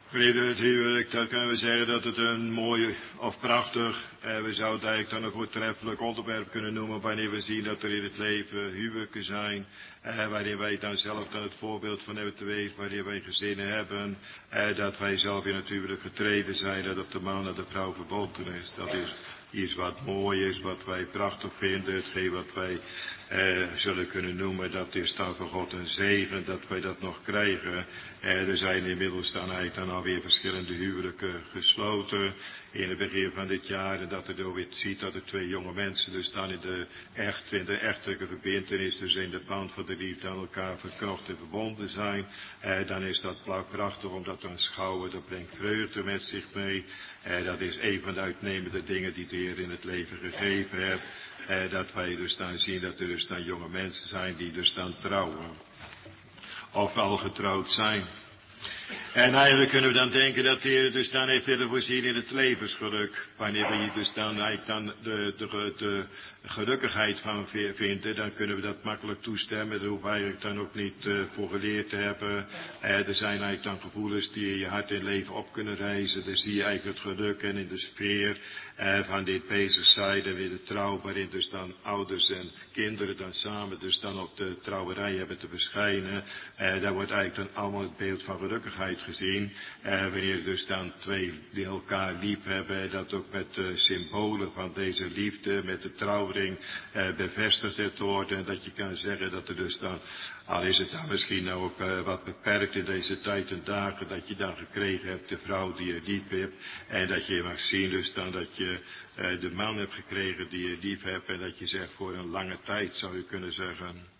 Geliefde, het huwelijk, dan kunnen we zeggen dat het een mooi of prachtig, we zouden het eigenlijk dan een voortreffelijk onderwerp kunnen noemen wanneer we zien dat er in het leven huwelijken zijn, waarin wij dan zelf dan het voorbeeld van hebben te wezen, wanneer wij gezinnen hebben, dat wij zelf in het huwelijk getreden zijn, dat op de man en de vrouw verbonden is. Dat is iets wat mooi is, wat wij prachtig vinden, hetgeen wat wij zullen kunnen noemen, dat is dan van God een zegen, dat wij dat nog krijgen. Er zijn inmiddels dan eigenlijk dan alweer verschillende huwelijken gesloten in het begin van dit jaar. En dat er door weer ziet dat er 2 jonge mensen dus dan in de echtelijke verbintenis, dus in de band van de liefde aan elkaar verknocht en verbonden zijn. Dan is dat prachtig om dat te aanschouwen, dat brengt vreugde met zich mee. Dat is een van de uitnemende dingen die de Heer in het leven gegeven heeft. Dat wij dus dan zien dat er dus dan jonge mensen zijn die dus dan trouwen. Of al getrouwd zijn. En eigenlijk kunnen we dan denken dat de Heer dus dan heeft willen voorzien in het levensgeluk. Wanneer we hier dus dan eigenlijk dan de gelukkigheid van vinden, dan kunnen we dat makkelijk toestemmen. Daar hoeven we eigenlijk dan ook niet voor geleerd te hebben. Er zijn eigenlijk dan gevoelens die in je hart en leven op kunnen reizen. Dan zie je eigenlijk het geluk en in de sfeer van dit bezig zijn en weer de trouw, waarin dus dan ouders en kinderen dan samen dus dan op de trouwerij hebben te verschijnen. Daar wordt eigenlijk dan allemaal het beeld van gelukkigheid gezien. Wanneer dus dan 2 die elkaar lief hebben, dat ook met de symbolen van deze liefde, met de trouwring bevestigd wordt. En dat je kan zeggen dat er dus dan, al is het dan misschien ook wat beperkt in deze tijd en dagen, dat je dan gekregen hebt de vrouw die je lief hebt. En dat je mag zien dus dan dat je de man hebt gekregen die je lief hebt. En dat je zegt voor een lange tijd, zou je kunnen zeggen.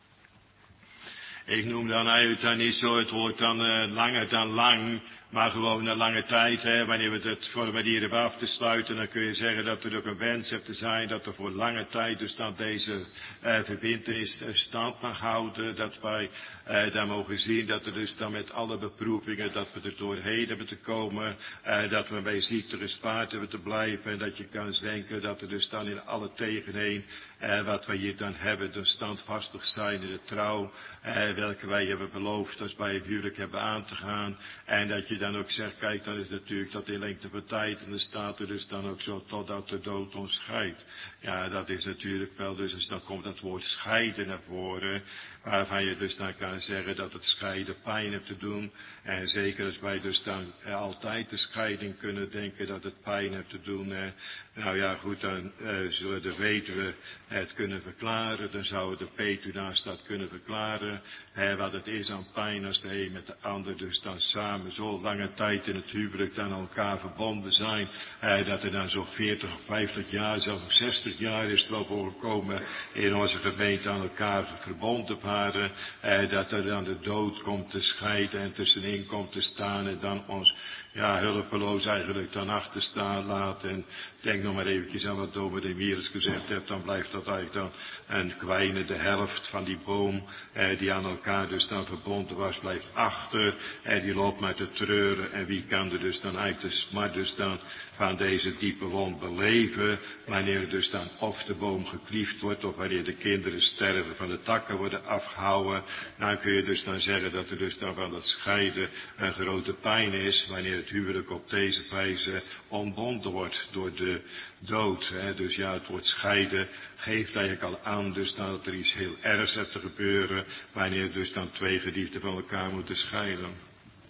Ik noem dan eigenlijk dan niet zo het woord dan langer dan lang, maar gewoon een lange tijd. Wanneer we het formulier hebben af te sluiten, dan kun je zeggen dat er ook een wens heeft te zijn dat er voor lange tijd dus dan deze verbintenis stand mag houden. Dat wij dan mogen zien dat er dus dan met alle beproevingen, dat we er doorheen hebben te komen. Dat we bij ziekte gespaard hebben te blijven. En dat je kan denken dat er dus dan in alle tegenheen, wat wij hier dan hebben, dus standvastig zijn in de trouw, welke wij hebben beloofd als bij het huwelijk hebben aan te gaan. En dat je dan ook zegt, kijk, dan is natuurlijk dat in lengte van tijd, en dan staat er dus dan ook zo, totdat de dood ons scheidt. Ja, dat is natuurlijk wel, dus dan komt dat woord scheiden naar voren, waarvan je dus dan kan zeggen dat het scheiden pijn heeft te doen. En zeker als wij dus dan altijd de scheiding kunnen denken dat het pijn heeft te doen. Nou ja, goed, dan zullen de weduwe het kunnen verklaren, dan zouden de petuna's dat kunnen verklaren. Wat het is aan pijn als de een met de ander dus dan samen zo lange tijd in het huwelijk dan aan elkaar verbonden zijn. Dat er dan zo'n 40 of 50 jaar, zelfs 60 jaar is het wel voorgekomen in onze gemeente aan elkaar verbonden waren. Dat er dan de dood komt te scheiden en tussenin komt te staan en dan ons hulpeloos eigenlijk dan achter staan laat. En denk nog maar eventjes aan wat dominee Mieres gezegd heeft, dan blijft dat eigenlijk dan een kwijnende helft van die boom die aan elkaar dus dan verbonden was, blijft achter en die loopt maar te treuren. En wie kan er dus dan eigenlijk de smart dus dan van deze diepe wond beleven, wanneer dus dan of de boom gekliefd wordt of wanneer de kinderen sterven, van de takken worden afgehouden. Dan kun je dus dan zeggen dat er dus dan van dat scheiden een grote pijn is, wanneer het huwelijk op deze wijze ontbonden wordt door de dood. Dus ja, het woord scheiden geeft eigenlijk al aan dus dan dat er iets heel ergs heeft te gebeuren, wanneer dus dan 2 geliefden van elkaar moeten scheiden.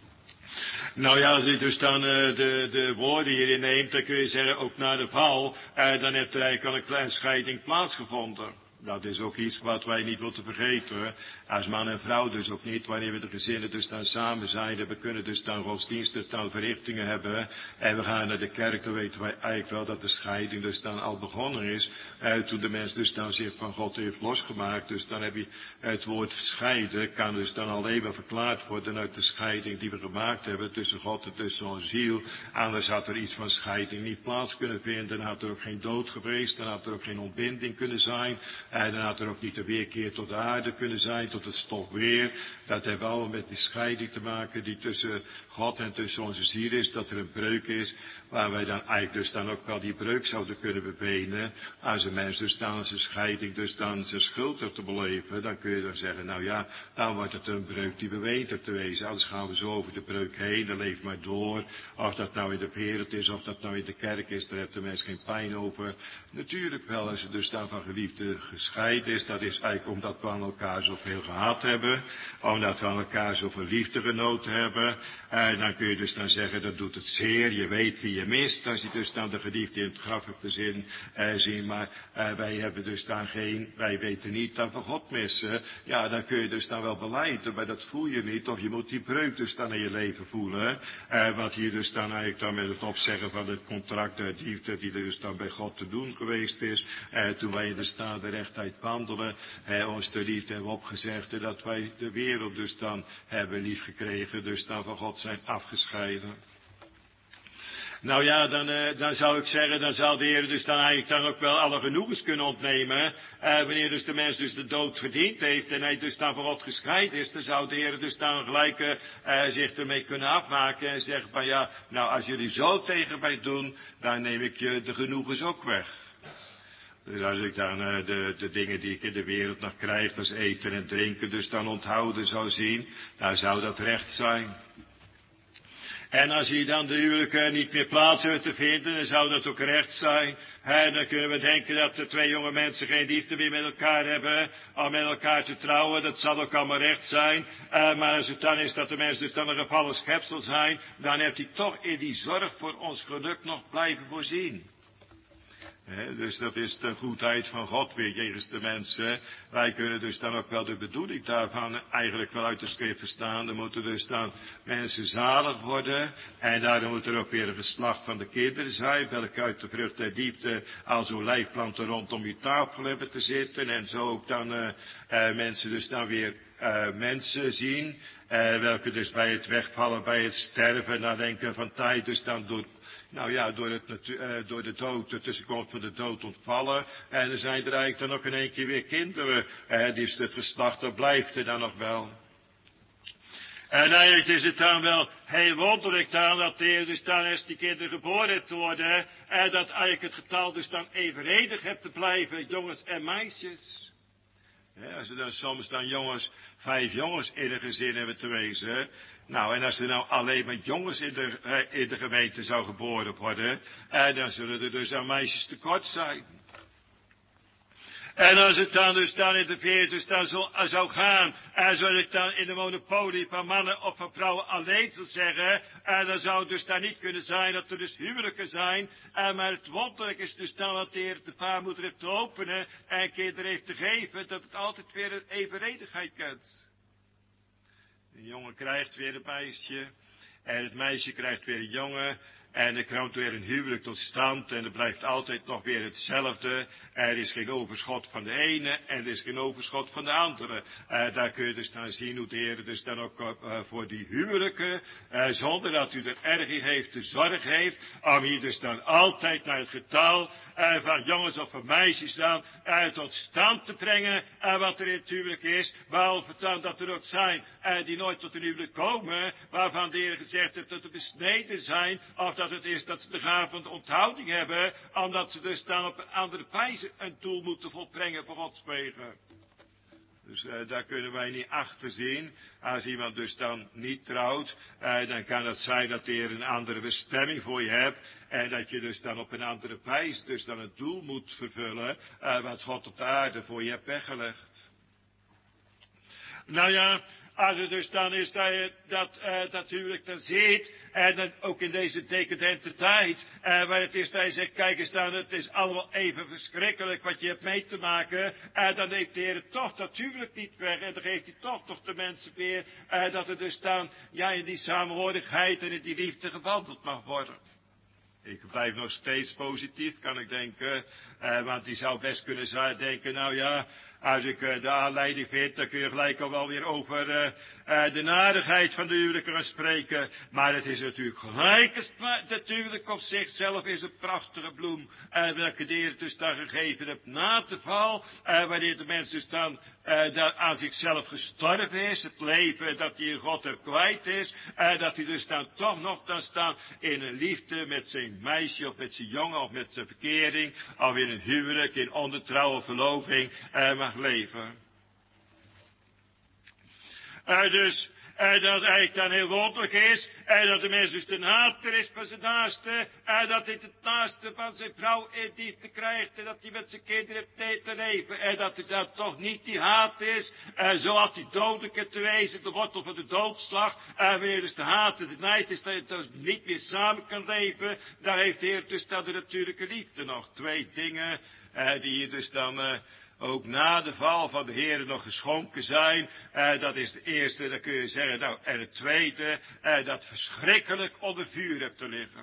Nou ja, als je dus dan de woorden hierin neemt, dan kun je zeggen, ook na de val, dan heeft er eigenlijk al een kleine scheiding plaatsgevonden. Dat is ook iets wat wij niet moeten vergeten. Als man en vrouw dus ook niet. Wanneer we de gezinnen dus dan samen zijn. We kunnen dus dan godsdienstig dan verrichtingen hebben. En we gaan naar de kerk. Dan weten wij eigenlijk wel dat de scheiding dus dan al begonnen is. Toen de mens dus dan zich van God heeft losgemaakt. Dus dan heb je het woord scheiden. Kan dus dan alleen maar verklaard worden uit de scheiding die we gemaakt hebben. Tussen God en tussen onze ziel. Anders had er iets van scheiding niet plaats kunnen vinden. Dan had er ook geen dood geweest. Dan had er ook geen ontbinding kunnen zijn. En dan had er ook niet de weerkeer tot de aarde kunnen zijn, tot het stof weer. Dat heeft allemaal met die scheiding te maken die tussen God en tussen onze ziel is. Dat er een breuk is, waar wij dan eigenlijk dus dan ook wel die breuk zouden kunnen bevenen. Als een mens dus dan zijn scheiding, dus dan zijn schuld er te beleven, dan kun je dan zeggen, nou ja, dan wordt het een breuk die beweend er te wezen. Anders gaan we zo over de breuk heen, dan leeft maar door. Of dat nou in de wereld is, of dat nou in de kerk is, daar heeft de mens geen pijn over. Natuurlijk wel, als het dus dan van geliefde gescheiden is, dat is eigenlijk omdat we aan elkaar zoveel gehad hebben, omdat we aan elkaar zoveel liefde genoten hebben. Dan kun je dus dan zeggen, dat doet het zeer, je weet wie je mist, als je dus dan de geliefde in het graf hebt te zien, maar wij hebben dus dan wij weten niet dat we God missen. Ja, dan kun je dus dan wel belijden, maar dat voel je niet, of je moet die breuk dus dan in je leven voelen. Wat hier dus dan eigenlijk dan met het opzeggen van het contract der liefde, die er dus dan bij God te doen geweest is, toen wij in de staat der rechtheid wandelen, ons de liefde hebben opgezegd, dat wij de wereld dus dan hebben lief gekregen, dus dan van God zijn afgescheiden. Nou ja, dan zou ik zeggen, dan zal de Heer dus dan eigenlijk dan ook wel alle genoegens kunnen ontnemen. Wanneer dus de mens dus de dood verdiend heeft en hij dus dan van God gescheiden is, dan zou de Heer dus dan gelijk zich ermee kunnen afmaken en zeggen van ja, nou als jullie zo tegen mij doen, dan neem ik je de genoegens ook weg. Dus als ik dan de dingen die ik in de wereld nog krijg, als eten en drinken, dus dan onthouden zou zien, dan zou dat recht zijn. En als hier dan de huwelijken niet meer plaats hebben te vinden, dan zou dat ook recht zijn. En dan kunnen we denken dat de twee jonge mensen geen liefde meer met elkaar hebben, om met elkaar te trouwen, dat zal ook allemaal recht zijn. Maar als het dan is dat de mensen dus dan een gevallen schepsel zijn, dan heeft hij toch in die zorg voor ons geluk nog blijven voorzien. Dus dat is de goedheid van God weer jegens de mensen. Wij kunnen dus dan ook wel de bedoeling daarvan eigenlijk wel uit de schrift verstaan. Er moeten dus dan mensen zalig worden. En daarom moet er ook weer een geslacht van de kinderen zijn. Welke uit de vrucht der liefde al zo'n lijfplanten rondom je tafel hebben te zitten. En zo ook dan mensen dus dan weer mensen zien. Welke dus bij het wegvallen, bij het sterven, nadenken van tijd dus dan door de dood, de tussenkomst van de dood ontvallen. En er zijn er eigenlijk dan ook in één keer weer kinderen. Dus het geslacht, dat blijft er dan nog wel. En eigenlijk is het dan wel heel wonderlijk dan dat de Heer dus dan als die kinderen geboren heeft te worden, en dat eigenlijk het getal dus dan evenredig hebt te blijven, jongens en meisjes. Als er dan soms dan 5 jongens in een gezin hebben te wezen. Nou, en als er nou alleen maar jongens in de gemeente zou geboren worden, dan zullen er dus aan meisjes tekort zijn. En als het dan dus dan in de wereld dus dan zou gaan, en zou ik dan in de monopolie van mannen of van vrouwen alleen zou zeggen, en dan zou het dus dan niet kunnen zijn dat er dus huwelijken zijn, maar het wonderlijk is dus dan dat de Heer de baarmoeder heeft te openen en kinderen heeft te geven, dat het altijd weer een evenredigheid kent. Een jongen krijgt weer een meisje, en het meisje krijgt weer een jongen. En er komt weer een huwelijk tot stand en er blijft altijd nog weer hetzelfde. Er is geen overschot van de ene en er is geen overschot van de andere. Daar kun je dus dan zien hoe de Heer dus dan ook voor die huwelijken, zonder dat u er erg in heeft, de zorg heeft, om hier dus dan altijd naar het getal van jongens of van meisjes dan tot stand te brengen wat er in het huwelijk is. Behalve dan dat er ook zijn die nooit tot een huwelijk komen, waarvan de Heer gezegd heeft dat er besneden zijn, of dat het is dat ze de gave van de onthouding hebben, omdat ze dus dan op een andere wijze een doel moeten volbrengen voor Gods wegen. Dus daar kunnen wij niet achter zien. Als iemand dus dan niet trouwt, dan kan het zijn dat de Heer een andere bestemming voor je hebt. En dat je dus dan op een andere wijze dus dan het doel moet vervullen, wat God op de aarde voor je hebt weggelegd. Nou ja, als het dus dan is dat je dat huwelijk dan ziet, en dan ook in deze decadente tijd, waar het is dat je zegt, kijk eens dan, het is allemaal even verschrikkelijk wat je hebt mee te maken, dan heeft de Heer toch dat huwelijk niet weg, en dan geeft hij toch nog de mensen weer, dat er dus dan, ja, in die samenhorigheid en in die liefde gewandeld mag worden. Ik blijf nog steeds positief, kan ik denken, want die zou best kunnen denken, nou ja, Als ik de aanleiding vind, dan kun je gelijk al wel weer over de narigheid van de huwelijk gaan spreken. Maar het is natuurlijk gelijk, natuurlijk op zichzelf is een prachtige bloem. Welke de Heer dus dan gegeven hebt na de val. Wanneer de mens dus dan aan zichzelf gestorven is. Het leven dat hij in God er kwijt is. Dat hij dus dan toch nog dan staan in een liefde met zijn meisje of met zijn jongen of met zijn verkering. Of in een huwelijk, in ondertrouwe verloving mag leven. Dus dat eigenlijk dan heel wonderlijk is. Dat de mens dus de hater is van zijn naaste. Dat hij het naaste van zijn vrouw in liefde krijgt. En dat hij met zijn kinderen heeft te leven. En dat het dan toch niet die haat is. Zo had die dodelijke te wezen. De wortel van de doodslag. Wanneer dus de haat en de nijd is. Dat je dus niet meer samen kan leven. Daar heeft de Heer dus dan de natuurlijke liefde nog. Twee dingen die je dus dan ook na de val van de Heer nog geschonken zijn. Dat is de eerste, dan kun je zeggen. Nou, en het tweede, dat verschrikkelijk onder vuur hebt te liggen.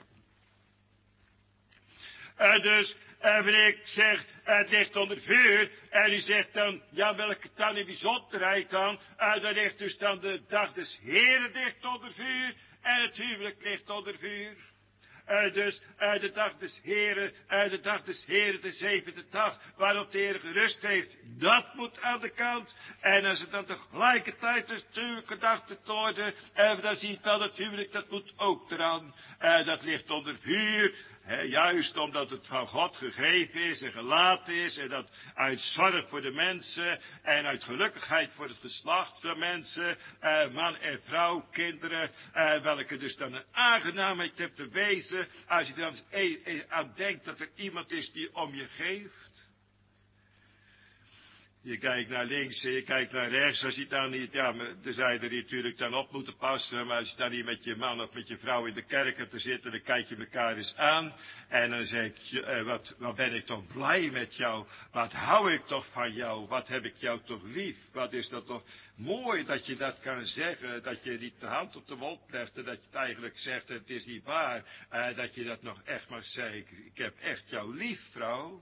Dus, wanneer ik zeg, het ligt onder vuur. En u zegt dan, ja, welke dan in bijzonderheid dan? Dan ligt dus dan de dag des Heeren ligt onder vuur. En het huwelijk ligt onder vuur. Dus de dag des Heren, de zevende dag, waarop de Heer gerust heeft, dat moet aan de kant. En als het dan tegelijkertijd de natuurlijke dag te worden, dan zie je wel dat huwelijk, dat moet ook eraan. Dat ligt onder vuur. Juist omdat het van God gegeven is en gelaten is. En dat uit zorg voor de mensen. En uit gelukkigheid voor het geslacht van mensen. Man en vrouw, kinderen. Welke dus dan een aangenaamheid hebt te wezen. Als je er dan aan denkt dat er iemand is die om je geeft. Je kijkt naar links en je kijkt naar rechts. Als je dan niet, ja, dan zou je er natuurlijk dan op moeten passen. Maar als je dan niet met je man of met je vrouw in de kerk hebt te zitten, dan kijk je elkaar eens aan. En dan zeg je, wat ben ik toch blij met jou. Wat hou ik toch van jou. Wat heb ik jou toch lief. Wat is dat toch mooi dat je dat kan zeggen. Dat je niet de hand op de mond legt en dat je het eigenlijk zegt en het is niet waar. Dat je dat nog echt mag zeggen. Ik heb echt jou lief, vrouw.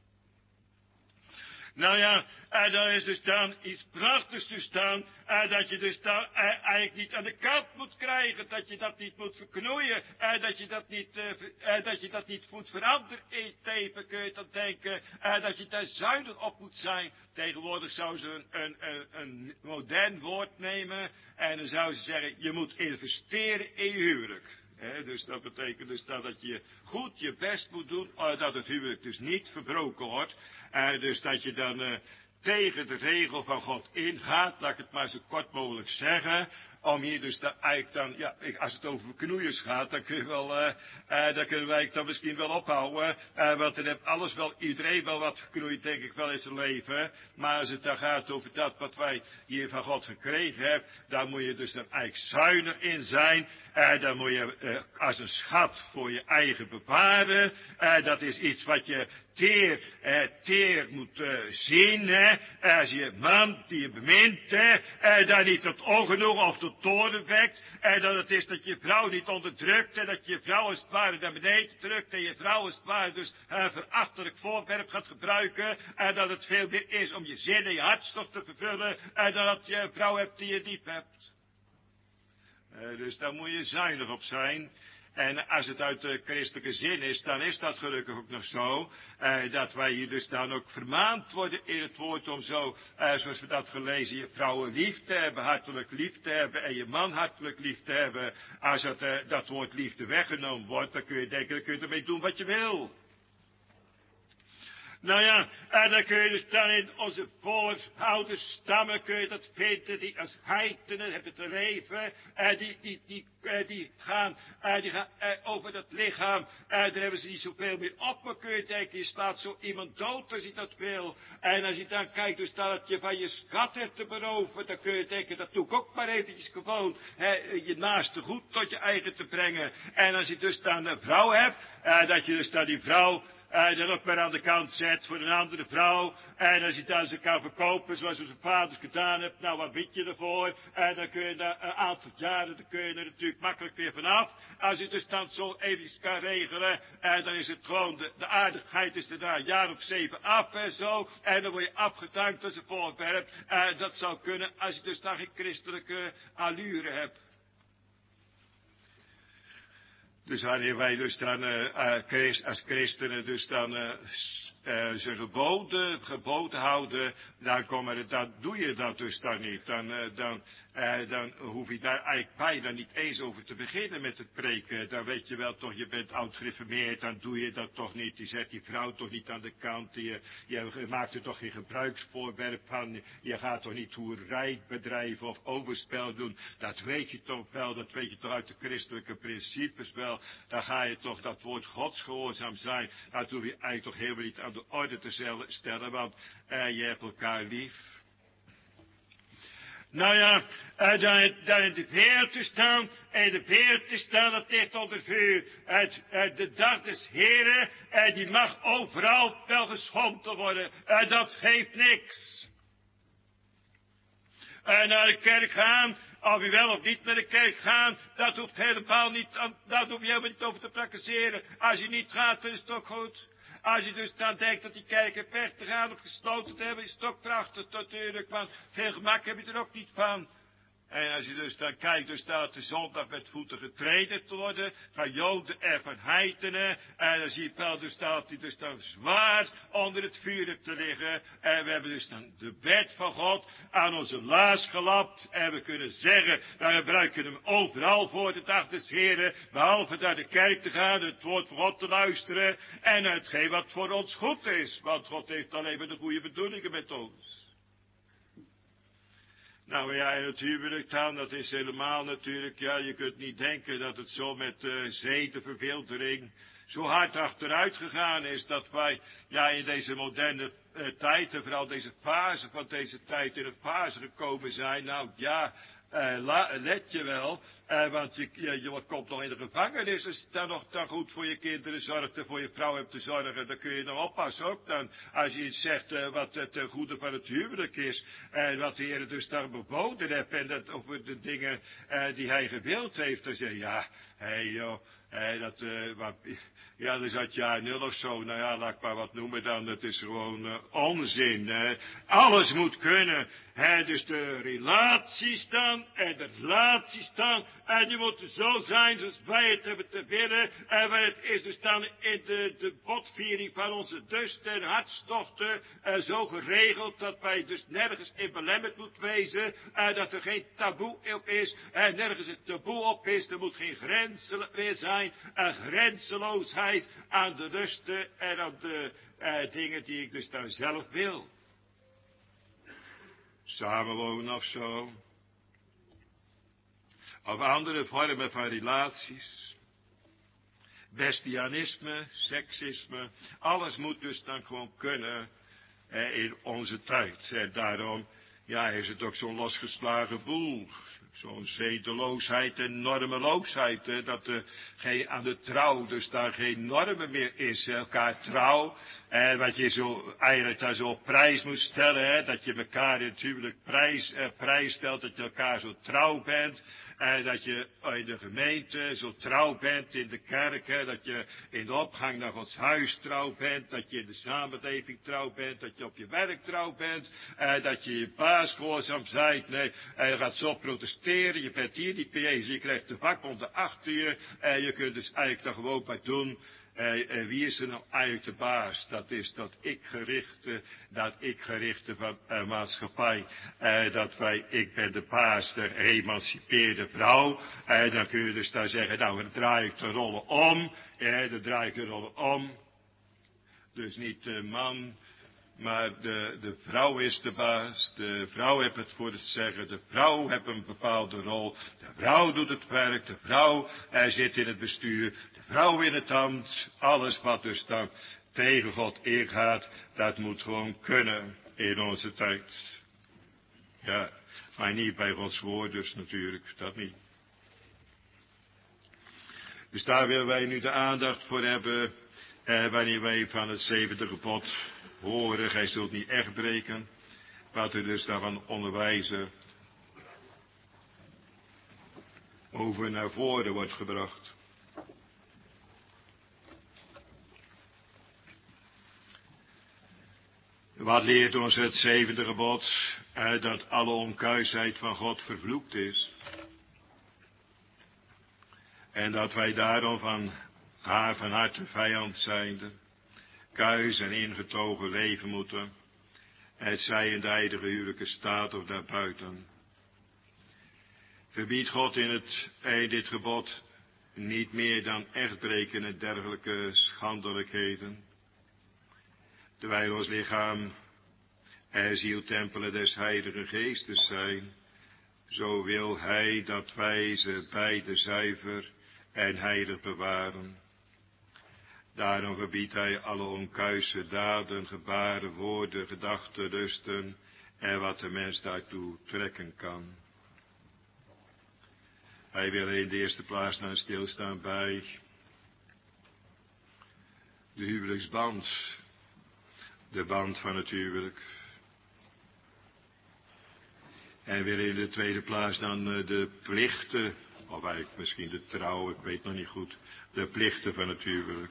Nou ja, dan is dus dan iets prachtigs dus dan, dat je dus dan eigenlijk niet aan de kant moet krijgen, dat je dat niet moet verknoeien, dat je dat niet moet veranderen. Even kun je dan denken, dat je daar zuinig op moet zijn. Tegenwoordig zou ze een modern woord nemen en dan zou ze zeggen, je moet investeren in je huwelijk. Dus dat betekent dus dat je goed je best moet doen, dat het huwelijk dus niet verbroken wordt. Dus dat je dan tegen de regel van God ingaat, laat ik het maar zo kort mogelijk zeggen. Om hier dus eigenlijk dan, ja, als het over knoeiers gaat, dan kun je wel, dan kunnen wij dan misschien wel ophouden. Want dan heeft alles wel, iedereen wel wat geknoeid, denk ik wel in zijn leven. Maar als het dan gaat over dat wat wij hier van God gekregen hebben, dan moet je dus dan eigenlijk zuinig in zijn. Dan moet je als een schat voor je eigen bewaren. Dat is iets wat je teer moet zien. Als je man die je bemint, daar niet tot ongenoeg of tot toorn wekt. En dat het is dat je vrouw niet onderdrukt. En dat je vrouw als het ware naar beneden drukt. En je vrouw als het ware dus verachtelijk voorwerp gaat gebruiken. En dat het veel meer is om je zin en je hartstocht te vervullen. En dat je een vrouw hebt die je lief hebt. Dus daar moet je zuinig op zijn. En als het uit de christelijke zin is, dan is dat gelukkig ook nog zo. Dat wij hier dus dan ook vermaand worden in het woord om zo, zoals we dat gelezen, je vrouwen lief te hebben, hartelijk lief te hebben en je man hartelijk lief te hebben. Als dat woord liefde weggenomen wordt, dan kun je denken, dan kun je ermee doen wat je wil. Nou ja, dan kun je dus dan in onze voorouders stammen, kun je dat vinden, die als heidenen hebben te leven, die gaan over dat lichaam, daar hebben ze niet zoveel meer op, maar kun je denken, je slaat zo iemand dood als je dat wil. En als je dan kijkt, dus dat je van je schat hebt te beroven, dan kun je denken, dat doe ik ook maar eventjes gewoon, je naaste goed tot je eigen te brengen. En als je dus dan een vrouw hebt, dat je dus dan die vrouw dan ook maar aan de kant zet voor een andere vrouw. En als je dan ze kan verkopen zoals onze vaders gedaan hebt, nou wat bied je ervoor? En dan kun je na een aantal jaren, dan kun je er natuurlijk makkelijk weer vanaf. Als je dus dan zo even kan regelen, dan is het gewoon, de aardigheid is er na een jaar of 7 af en zo. En dan word je afgedankt als een voorwerp. Dat zou kunnen als je dus dan geen christelijke allure hebt. Dus wanneer wij dus dan als christenen dus dan zijn geboden houden, dan doe je dat dus dan niet. Dan hoef je daar eigenlijk bijna niet eens over te beginnen met het preken. Dan weet je wel toch, je bent oud gereformeerd, dan doe je dat toch niet. Je zet die vrouw toch niet aan de kant. Je maakt er toch geen gebruiksvoorwerp van. Je gaat toch niet hoerij bedrijven of overspel doen. Dat weet je toch wel, dat weet je toch uit de christelijke principes wel. Dan ga je toch dat woord godsgehoorzaam zijn. Dat hoef je eigenlijk toch helemaal niet aan de orde te stellen, want je hebt elkaar lief. Nou ja, dan in de wereld te staan, en de wereld te staan, dat ligt onder vuur. De dag des Heren, die mag overal wel geschonden worden. Dat geeft niks. Naar de kerk gaan, of je wel of niet naar de kerk gaan, dat hoeft helemaal niet, dat hoef je helemaal niet over te praktiseren. Als je niet gaat, dan is het ook goed. Als je dus dan denkt dat die kerken weg te gaan of gesloten te hebben, is het ook prachtig natuurlijk, want veel gemak heb je er ook niet van. En als je dus dan kijkt, dus dat de zondag met voeten getreden te worden, van Joden en van heidenen, en dan zie je wel dus dat die dus dan zwaar onder het vuur hebt te liggen, en we hebben dus dan de wet van God aan onze laars gelapt, en we kunnen zeggen, we gebruiken hem overal voor de dag des Heren, behalve naar de kerk te gaan, het woord van God te luisteren, en hetgeen wat voor ons goed is, want God heeft alleen maar de goede bedoelingen met ons. Nou ja, en het huwelijk dan, dat is helemaal natuurlijk, ja, je kunt niet denken dat het zo met zedenverwildering zo hard achteruit gegaan is, dat wij, ja, in deze moderne tijd, en vooral deze fase van deze tijd, in een fase gekomen zijn, nou ja, let je wel, want je komt nog in de gevangenis, als je dan nog dan goed voor je kinderen zorgt en voor je vrouw hebt te zorgen, dan kun je nog oppassen ook dan, als je iets zegt wat het ten goede van het huwelijk is, en wat de Heer dus daar beboden heeft, en dat over de dingen die hij gewild heeft, dan zeg je, ja, dat is uit jaar 0 of zo, nou ja, laat ik maar wat noemen dan, dat is gewoon onzin, alles moet kunnen, dus de relaties dan, en de relaties dan, en die moeten zo zijn zoals wij het hebben te willen, en het is dus dan in de botviering van onze dusten en hartstochten zo geregeld, dat wij dus nergens in belemmerd moeten wezen, dat er geen taboe op is, en nergens een taboe op is, er moet geen grenzen meer zijn, grenzeloosheid aan de lusten en aan de dingen die ik dus dan zelf wil. Samenwonen of zo. Of andere vormen van relaties. Bestialisme, seksisme. Alles moet dus dan gewoon kunnen in onze tijd. En daarom ja, is het ook zo'n losgeslagen boel. Zo'n zedeloosheid en normeloosheid, dat er aan de trouw dus daar geen normen meer is. Elkaar trouw, wat je zo eigenlijk daar zo op prijs moet stellen, dat je elkaar natuurlijk prijs stelt, dat je elkaar zo trouw bent. Dat je in de gemeente zo trouw bent in de kerk, dat je in de opgang naar Gods huis trouw bent, dat je in de samenleving trouw bent, dat je op je werk trouw bent, dat je je baas gehoorzaam zijt. Nee, je gaat zo protesteren, je bent hier niet mee eens, je krijgt de vakbonden achter je, je kunt dus eigenlijk daar gewoon bij doen. Wie is er nou eigenlijk de baas? Dat is dat ik-gerichte van maatschappij. Ik ben de baas, de geëmancipeerde vrouw. Dan kun je dus daar zeggen, nou dan draai ik de rollen om. Dan draai ik de rollen om. Dus niet de man, maar de vrouw is de baas. De vrouw heeft het voor het zeggen. De vrouw heeft een bepaalde rol. De vrouw doet het werk. De vrouw zit in het bestuur. De vrouw in het ambt. Alles wat dus dan tegen God ingaat, dat moet gewoon kunnen in onze tijd. Ja, maar niet bij Gods woord dus natuurlijk. Dat niet. Dus daar willen wij nu de aandacht voor hebben. Wanneer wij van het 7e gebod horen, gij zult niet echt breken, wat u dus daarvan onderwijzen over naar voren wordt gebracht. Wat leert ons het 7e gebod? Dat alle onkuisheid van God vervloekt is. En dat wij daarom van haar van harte vijand zijnde, kuis en ingetogen leven moeten, het zij in de heilige huwelijke staat of daarbuiten. Verbiedt God in dit gebod niet meer dan echtbreken en dergelijke schandelijkheden, terwijl ons lichaam en ziel tempelen des heilige geestes zijn, zo wil hij dat wij ze beide zuiver en heilig bewaren. Daarom verbiedt hij alle onkuise daden, gebaren, woorden, gedachten, lusten en wat de mens daartoe trekken kan. Wij willen in de eerste plaats naar stilstaan bij de huwelijksband, de band van het huwelijk. En willen in de tweede plaats dan de plichten, of eigenlijk misschien de trouw, ik weet nog niet goed, de plichten van het huwelijk.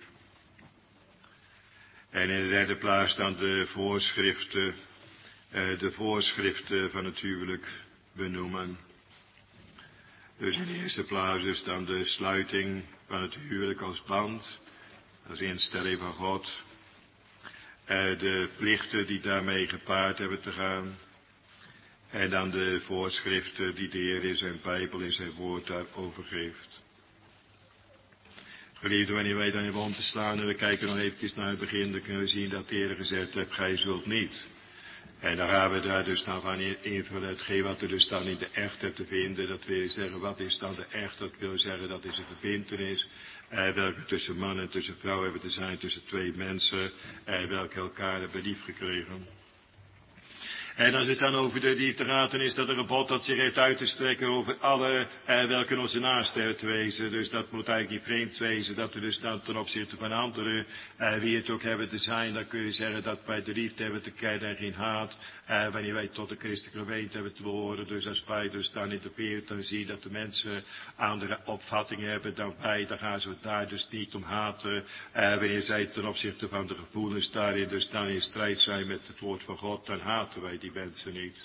En in de derde plaats dan de voorschriften van het huwelijk benoemen. Dus in de eerste plaats dus dan de sluiting van het huwelijk als band, als instelling van God. De plichten die daarmee gepaard hebben te gaan. En dan de voorschriften die de Heer in zijn Bijbel, in zijn woord daarover geeft. Geliefden, wanneer wij dan even om te slaan en we kijken nog eventjes naar het begin, dan kunnen we zien dat de Heer gezegd heeft, gij zult niet. En dan gaan we daar dus dan van invullen hetgeen wat er dus dan in de echte te vinden. Dat wil zeggen, wat is dan de echt? Dat wil zeggen, dat is een verbintenis. Welke tussen man en tussen vrouw hebben te zijn, tussen twee mensen. Welke elkaar hebben lief gekregen. En als het dan over de liefde gaat, dan is dat een gebod dat zich heeft uit te strekken over alle welke onze naasten hebben te wezen. Dus dat moet eigenlijk niet vreemd wezen, dat er dus dan ten opzichte van anderen, wie het ook hebben te zijn, dan kun je zeggen dat wij de liefde hebben te kennen en geen haat. Wanneer wij tot de christelijke gemeente hebben te behoren, dus als wij dus dan in de wereld dan zien dat de mensen andere opvattingen hebben dan wij, dan gaan ze daar dus niet om haten. Wanneer zij ten opzichte van de gevoelens daarin dus dan in strijd zijn met het woord van God, dan haten wij die mensen niet.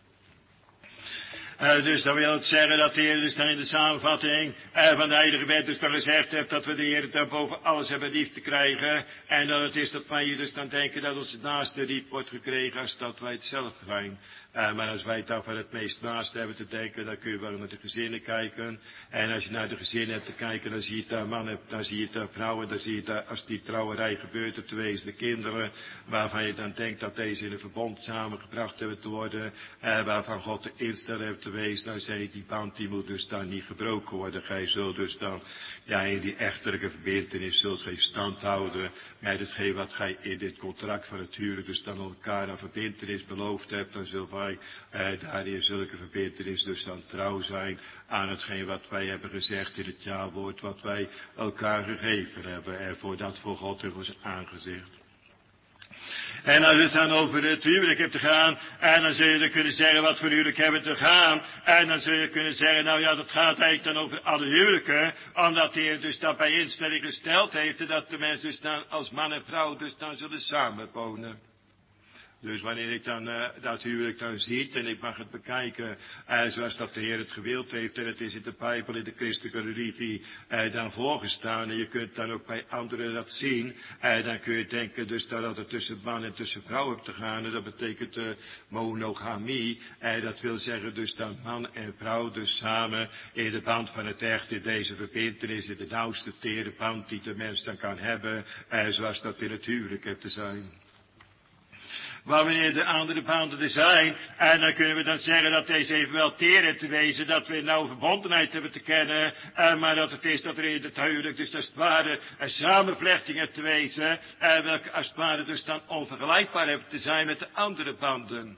Dus dan wil het zeggen dat de Heer dus dan in de samenvatting van de heilige wet dus dan gezegd heeft dat we de Heer dan boven alles hebben lief te krijgen. En dat het is dat wij hier dus dan denken dat onze naaste lief wordt gekregen als dat wij het zelf zijn. Maar als wij dan van het meest naaste hebben te denken, dan kun je wel naar de gezinnen kijken. En als je naar de gezinnen hebt te kijken, dan zie je daar mannen, dan zie je daar vrouwen, dan zie je daar, als die trouwerij gebeurt, op te wezen de kinderen, waarvan je dan denkt dat deze in een verbond samengebracht hebben te worden, waarvan God de instelling heeft te wezen, dan zei die band, die moet dus dan niet gebroken worden. Gij zult dus dan, ja, in die echterlijke verbintenis zult gij stand houden met hetgeen wat gij in dit contract van het huwelijk dus dan elkaar aan verbintenis beloofd hebt, dan zullen wij daarin zulke verbintenis dus dan trouw zijn aan hetgeen wat wij hebben gezegd in het jawoord wat wij elkaar gegeven hebben en voor dat voor God en voor zijn aangezicht. En als het dan over het huwelijk hebt te gaan, en dan zul je dan kunnen zeggen wat voor huwelijk hebben te gaan, en dan zul je kunnen zeggen, nou ja, dat gaat eigenlijk dan over alle huwelijken, omdat de Heer dus dat bij instelling gesteld heeft, en dat de mens dus dan als man en vrouw dus dan zullen samenwonen. Dus wanneer ik dan dat huwelijk dan ziet en ik mag het bekijken zoals dat de Heer het gewild heeft en het is in de Bijbel, in de christelijke religie dan voorgestaan en je kunt dan ook bij anderen dat zien, dan kun je denken dus dat het tussen man en tussen vrouw hebt te gaan en dat betekent monogamie. Dat wil zeggen dus dan man en vrouw dus samen in de band van het echt, in deze verbintenis, in de nauwste tere band die de mens dan kan hebben, zoals dat in het huwelijk hebt te zijn. Maar wanneer de andere banden er zijn, en dan kunnen we dan zeggen dat deze evenwel teer te wezen, dat we een nauwe verbondenheid hebben te kennen, maar dat het is dat er in het huwelijk dus als het ware een samenvlechting heeft te wezen, welke als het ware dus dan onvergelijkbaar hebben te zijn met de andere banden.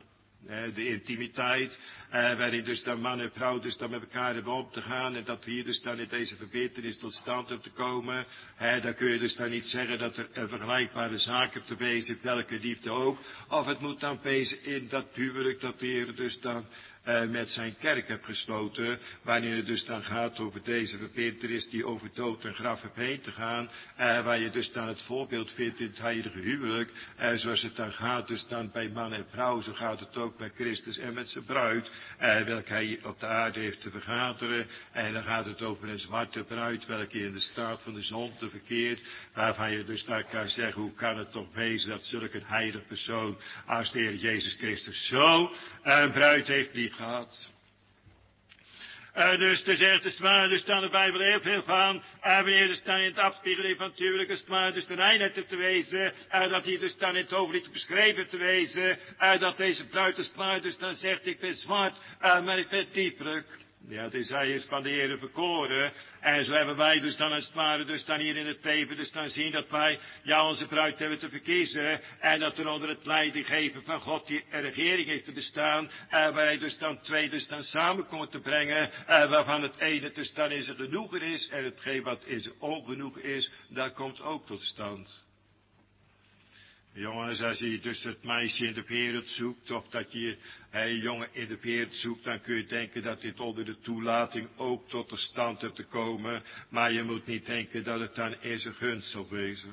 De intimiteit, waarin dus dan man en vrouw dus dan met elkaar hebben om te gaan. En dat hier dus dan in deze verbintenis tot stand hebt te komen. Dan kun je dus dan niet zeggen dat er een vergelijkbare zaak hebt te wezen, welke liefde ook. Of het moet dan wezen in dat huwelijk dat de Heer dus dan met zijn kerk hebt gesloten. Wanneer het dus dan gaat over deze verbintenis die over dood en graf hebt heen te gaan. Waar je dus dan het voorbeeld vindt in het heilige huwelijk. Zoals het dan gaat dus dan bij man en vrouw. Zo gaat het ook met Christus en met zijn bruid. Welke hij op de aarde heeft te vergaderen. En dan gaat het over een zwarte bruid. Welke in de staat van de zonde verkeert. Waarvan je dus dan kan zeggen. Hoe kan het toch wezen dat zulk een heilig persoon als de Heer Jezus Christus zo een bruid heeft lief gehad. Dus er zegt dus maar, dus staan de Bijbel heel veel van. Wanneer dus dan in het afspiegeling van het huwelijk is maar dus de reinheid heeft te wezen. Dat hier dus dan in het hoofdlied beschreven te wezen. Dat deze bruid is maar dus dan zegt ik ben zwart, maar ik ben diepelijk. Ja, dus hij is van de Heer verkoren. En zo hebben wij dus dan als het ware, dus dan hier in het leven, dus dan zien dat wij, ja, onze bruid hebben te verkiezen. En dat er onder het leiding geven van God die regering heeft te bestaan. Waar hij dus dan twee dus dan samen komt te brengen. Waarvan het ene dus dan is het genoegen is. En hetgeen wat is ongenoegen is, dat komt ook tot stand. Jongens, als je dus het meisje in de wereld zoekt, of dat je een jongen in de wereld zoekt, dan kun je denken dat dit onder de toelating ook tot de stand hebt te komen. Maar je moet niet denken dat het dan in zijn gunst zal wezen.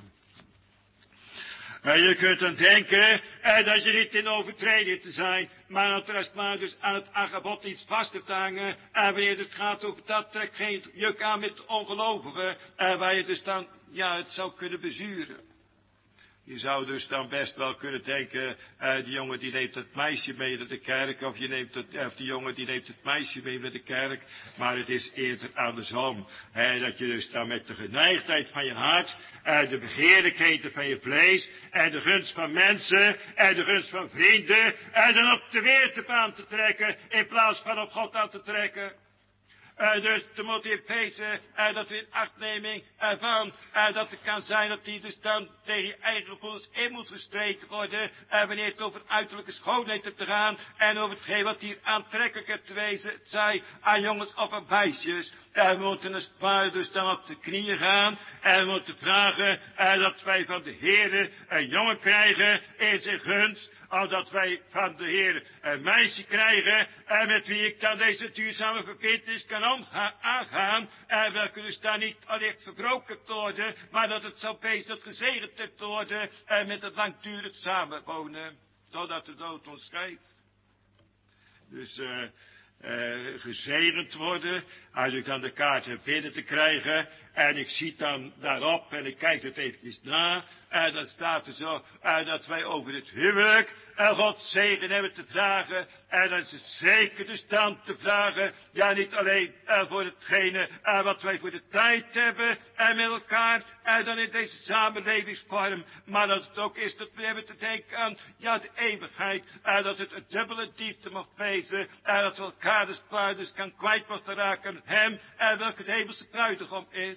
Je kunt dan denken dat je niet in overtreding te zijn, maar dat er als het maar dus aan het aangebod iets vast hebt te hangen. En wanneer het gaat over dat, trek geen juk aan met de ongelovigen, waar je dus dan, ja, het zou kunnen bezuren. Je zou dus dan best wel kunnen denken, die jongen die neemt het meisje mee naar de kerk, of die jongen die neemt het meisje mee naar de kerk, maar het is eerder andersom. Dat je dus dan met de geneigdheid van je hart, de begeerlijkheden van je vlees, en de gunst van mensen, en de gunst van vrienden, en dan op de weertep aan te trekken, in plaats van op God aan te trekken. Dus er moet in wezen dat we in achtneming van dat het kan zijn dat die dus dan tegen je eigen gevoelens in moet gestreken worden. Wanneer het over uiterlijke schoonheid hebt te gaan. En over hetgeen wat hier aantrekkelijk hebt te wezen. Het zij aan jongens of aan meisjes. We moeten als het ware dus dan op de knieën gaan. En we moeten vragen dat wij van de Heere een jongen krijgen in zijn gunst. Of dat wij van de Heer een meisje krijgen, met wie ik dan deze duurzame verbintenis kan aangaan, welke dus daar niet allicht verbroken te worden, maar dat het zal wezen dat gezegend te worden, met het langdurig samenwonen, totdat de dood ons scheidt. Dus gezegend worden, als ik dan de kaart heb binnen te krijgen, en ik zie dan daarop, en ik kijk het eventjes na, en dan staat er zo, dat wij over het huwelijk, God zegen hebben te vragen, en dan is het zeker de stand te vragen, ja niet alleen voor hetgene wat wij voor de tijd hebben, en met elkaar, dan in deze samenlevingsvorm, maar dat het ook is dat we hebben te denken aan, ja de eeuwigheid, dat het een dubbele diefte mag wezen, dat we elkaar dus klaar dus kan kwijt mochten raken, hem, welke de hemelse bruidegom is.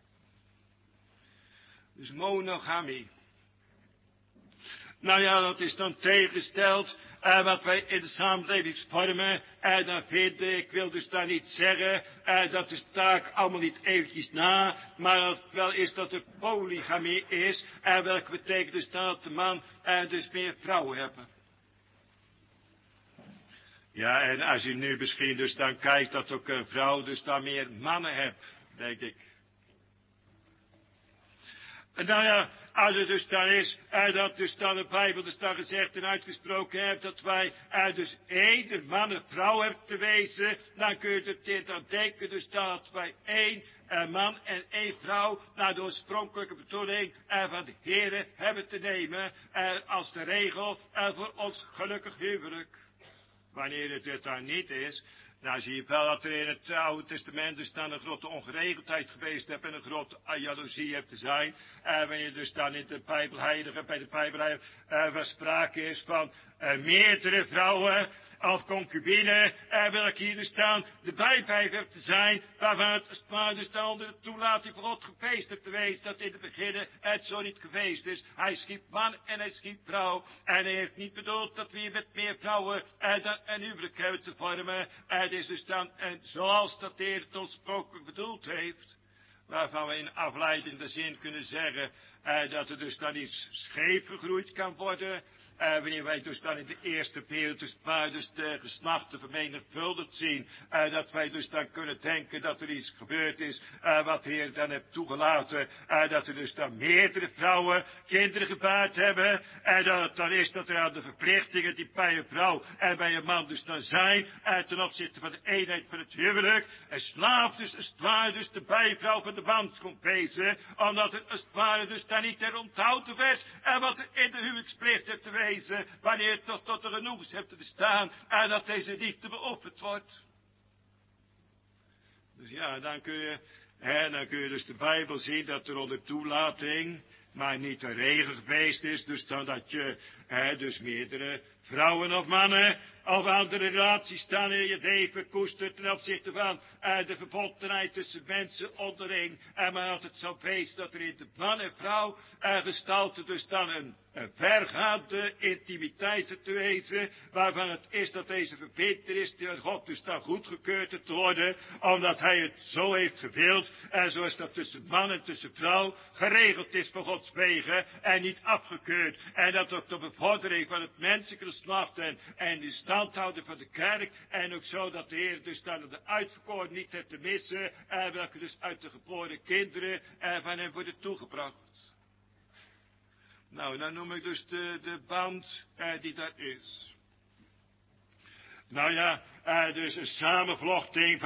Dus monogamie. Nou ja, dat is dan tegengesteld wat wij in de samenlevingsvormen dan vinden. Ik wil dus daar niet zeggen, dat is taak allemaal niet eventjes na, maar dat het wel is dat er polygamie is, welke betekent dus dat de man dus meer vrouwen hebben. Ja, en als je nu misschien dus dan kijkt dat ook een vrouw dus dan meer mannen hebt, denk ik. Nou ja, als het dus dan is, dat dus dan de Bijbel dus dan gezegd en uitgesproken heeft, dat wij dus één, de man en vrouw hebben te wezen, dan kun je dit dan denken, dus dat wij één man en één vrouw, naar de oorspronkelijke bedoeling van de Heere hebben te nemen, als de regel voor ons gelukkig huwelijk. Wanneer het dit dan niet is, nou zie je wel dat er in het Oude Testament dus dan een grote ongeregeldheid geweest hebt en een grote jaloezie hebt te zijn. Wanneer dus dan in de Bijbelheilige, bij de Bijbelheilige, waar sprake is van meerdere vrouwen of concubine, welke hier staan, de bijvijver te zijn, waarvan het maar dus dan onder de toelating van God gefeest hebt te wezen, dat in het begin het zo niet gefeest is. Hij schiep man en hij schiep vrouw, en hij heeft niet bedoeld dat we met meer vrouwen dan een huwelijk hebben te vormen. Het is dus dan, zoals dat de Heer het oorspronkelijk bedoeld heeft, waarvan we in afleidende zin kunnen zeggen, dat er dus dan iets scheef gegroeid kan worden. Wanneer wij dus dan in de eerste periode dus de geslachten vermenigvuldigd zien, dat wij dus dan kunnen denken dat er iets gebeurd is, wat de Heer dan heeft toegelaten, dat er dus dan meerdere vrouwen kinderen gebaard hebben, en dat het dan is dat er aan de verplichtingen die bij een vrouw en bij een man dus dan zijn, ten opzichte van de eenheid van het huwelijk, een slaaf dus als het ware dus de bijvrouw van de man komt wezen, omdat het als het ware dus dan niet ter onthouden werd, en wat er in de huwelijksplicht heeft te wezen, wanneer het tot de genoegens hebt te bestaan, en dat deze liefde beoefend wordt. Dus ja, dan kun je dus de Bijbel zien dat er onder toelating, maar niet een regel geweest is, dus dan dat je dus meerdere vrouwen of mannen of andere relaties staan in je leven koestert ten opzichte van de verbondenheid tussen mensen onderling. En maar als het zo wees dat er in de man en vrouw gestalte dus dan een vergaande intimiteit te wezen, waarvan het is dat deze verbintenis door God dus dan goedgekeurd te worden, omdat hij het zo heeft gewild, en zoals dat tussen man en tussen vrouw geregeld is voor Gods wegen en niet afgekeurd, en dat ook de bevordering van het menselijke geslacht en de standhouden van de kerk, en ook zo dat de Heer dus dan de uitverkoren niet heeft te missen, welke dus uit de geboren kinderen van hem worden toegebracht. Nou, dan noem ik dus de band die daar is. Nou ja, dus een samenvlochting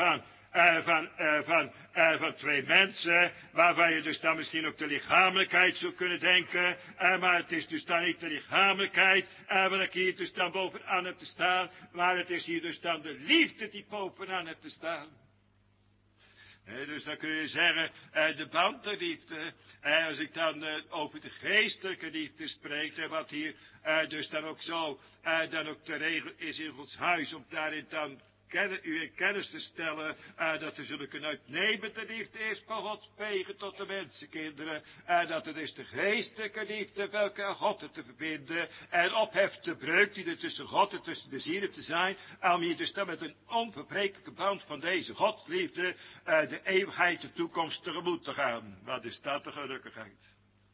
van twee mensen, waarvan je dus dan misschien ook de lichamelijkheid zou kunnen denken, maar het is dus dan niet de lichamelijkheid, wat ik hier dus dan bovenaan heb te staan, maar het is hier dus dan de liefde die bovenaan hebt te staan. Dus dan kun je zeggen, de band der liefde, als ik dan over de geestelijke liefde spreek, wat hier dus dan ook zo, dan ook de regel is in Gods huis, om daarin dan u in kennis te stellen, dat er zulke uitnemende liefde is van Gods wegen tot de mensenkinderen, dat het is de geestelijke liefde welke aan God te verbinden, en opheft de breuk die er tussen God en tussen de zielen te zijn, om hier dus dan met een onverbrekelijke band van deze Godsliefde de eeuwigheid, de toekomst tegemoet te gaan. Wat is dat de gelukkigheid?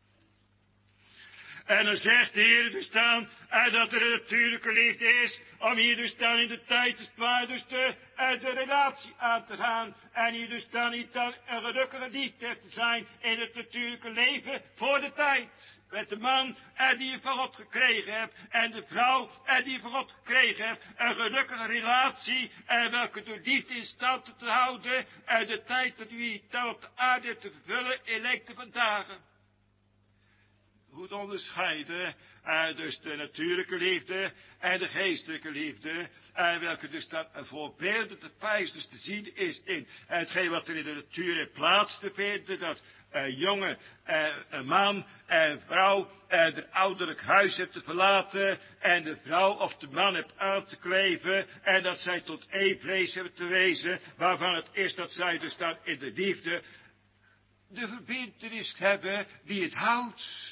En dan zegt de Heer dus dan, dat er een natuurlijke liefde is, om hier dus dan in de tijd dus maar dus de relatie aan te gaan. En hier dus dan niet dan een gelukkige liefde te zijn in het natuurlijke leven voor de tijd. Met de man die je van God gekregen hebt, en de vrouw die je van God gekregen hebt, een gelukkige relatie, welke door liefde in stand te houden, de tijd dat u dan op de aarde hebt te vervullen in lengte van dagen. Goed onderscheiden, dus de natuurlijke liefde en de geestelijke liefde, welke dus dan een voorbeeldende pijs dus te zien is in hetgeen wat er in de natuur heeft plaats te vinden, dat jongen, een man en vrouw het ouderlijk huis heeft te verlaten en de vrouw of de man hebt aan te kleven en dat zij tot één vlees hebben te wezen, waarvan het is dat zij dus dan in de liefde de verbintenis hebben die het houdt.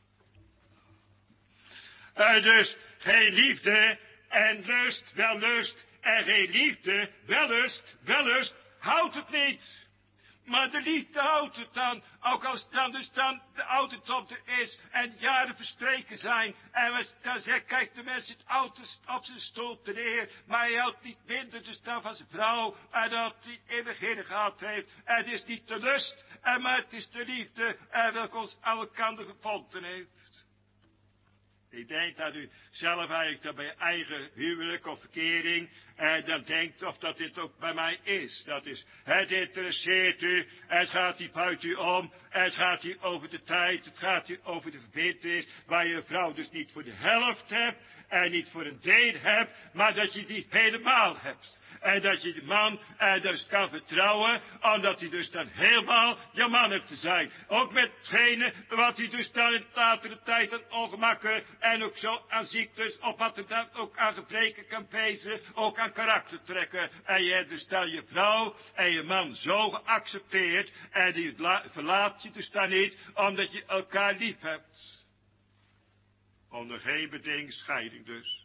Dus geen liefde en lust, wel lust, en geen liefde, wel lust, houdt het niet. Maar de liefde houdt het dan, ook als dan dus dan de ouderdom er is en de jaren verstreken zijn. En dan zegt, kijk de mens zit oud op zijn stoel te neer, maar hij houdt niet minder dus dan van zijn vrouw en dat hij in het begin gehad heeft. En het is niet de lust, maar het is de liefde welke ons aan elkaar verbonden heeft. Ik denk dat u zelf eigenlijk dat bij je eigen huwelijk of verkering dan denkt of dat dit ook bij mij is. Dat is, het interesseert u, het gaat hier buiten u om, het gaat hier over de tijd, het gaat hier over de verbintenis, waar je een vrouw dus niet voor de helft hebt en niet voor een deel hebt, maar dat je die helemaal hebt. En dat je de man dus kan vertrouwen, omdat hij dus dan helemaal je man heeft te zijn. Ook met hetgene wat hij dus dan in de latere tijd aan ongemakken en ook zo aan ziektes, of wat er dan ook aan gebreken kan pezen, ook aan karaktertrekken. En je hebt dus dan je vrouw en je man zo geaccepteerd, en die verlaat je dus dan niet, omdat je elkaar lief hebt. Onder geen beding scheiding dus.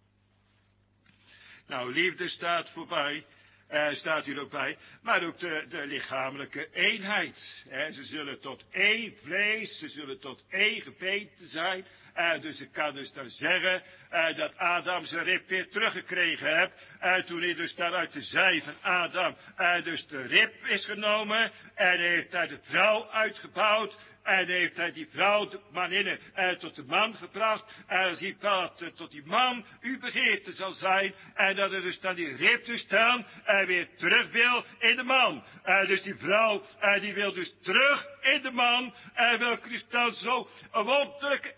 Nou, liefde staat voorbij, staat hier ook bij, maar ook de lichamelijke eenheid. Ze zullen tot één vlees, ze zullen tot één gebeente zijn. Dus ik kan dus dan zeggen dat Adam zijn rib weer teruggekregen heeft. Toen hij dus daar uit de zij van Adam dus de rib is genomen. En heeft daar de vrouw uitgebouwd. En heeft hij die vrouw, de maninne, tot de man gebracht. En ziet dat tot die man uw begeerte zal zijn. En dat er dus dan die rib dus dan weer terug wil in de man. Dus die vrouw, die wil dus terug in de man. Welke dus dan zo een wonderlijke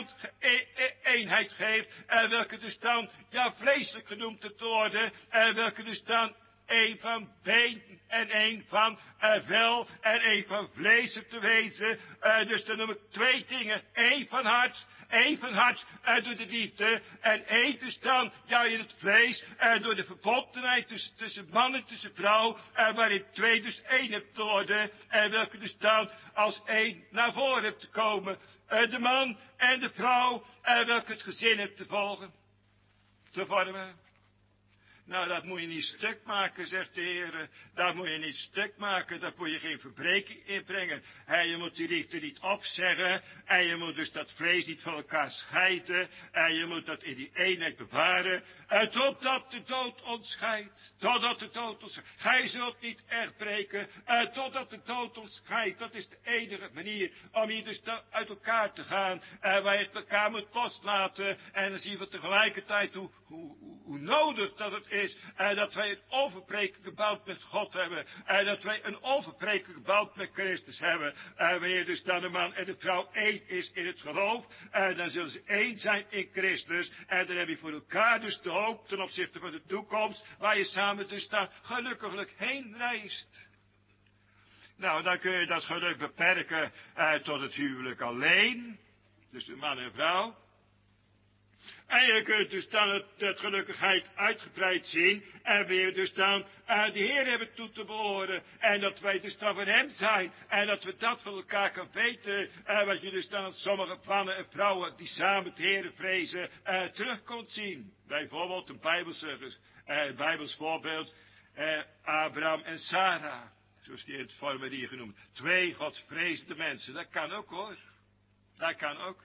eenheid geeft. Welke dus dan, ja, vleeselijk genoemd te worden. Welke dus dan een van been en een van vel en een van vlees te wezen. Dus dan noem ik twee dingen. Eén van hart door de liefde. En één dus dan, ja, in het vlees, door de verbondenheid tussen man en tussen vrouw. Waarin twee dus één hebt te worden. En welke dus dan als één naar voren hebt te komen. De man en de vrouw, welke het gezin hebt te volgen. Te vormen. Nou, dat moet je niet stuk maken, zegt de Heer. Dat moet je niet stuk maken, daar moet je geen verbreking inbrengen. Je moet die liefde niet opzeggen. En je moet dus dat vlees niet van elkaar scheiden. En je moet dat in die eenheid bewaren. Totdat de dood ons scheidt. Totdat de dood ons scheidt. Gij zult niet echt breken. Totdat de dood ons scheidt. Dat is de enige manier om hier dus uit elkaar te gaan. Waar je het elkaar moet loslaten. En dan zien we tegelijkertijd hoe nodig dat het is. Dat wij een overprekelijke band met God hebben. Dat wij een overprekelijke band met Christus hebben. Wanneer dus dan de man en de vrouw één is in het geloof. Dan zullen ze één zijn in Christus. En dan heb je voor elkaar dus de hoop ten opzichte van de toekomst. Waar je samen dus dan gelukkiglijk heen reist. Nou, dan kun je dat geluk beperken tot het huwelijk alleen. Dus de man en vrouw. En je kunt dus dan het gelukkigheid uitgebreid zien. En weer dus dan de Heer hebben toe te behoren. En dat wij dus dan van hem zijn. En dat we dat van elkaar kan weten. Wat je dus dan aan sommige mannen en vrouwen die samen de Heer vrezen terug kunt zien. Bijvoorbeeld een Bijbels voorbeeld. Abraham en Sarah. Zoals die in het formulier genoemd. Twee godsvrezende mensen. Dat kan ook hoor. Dat kan ook.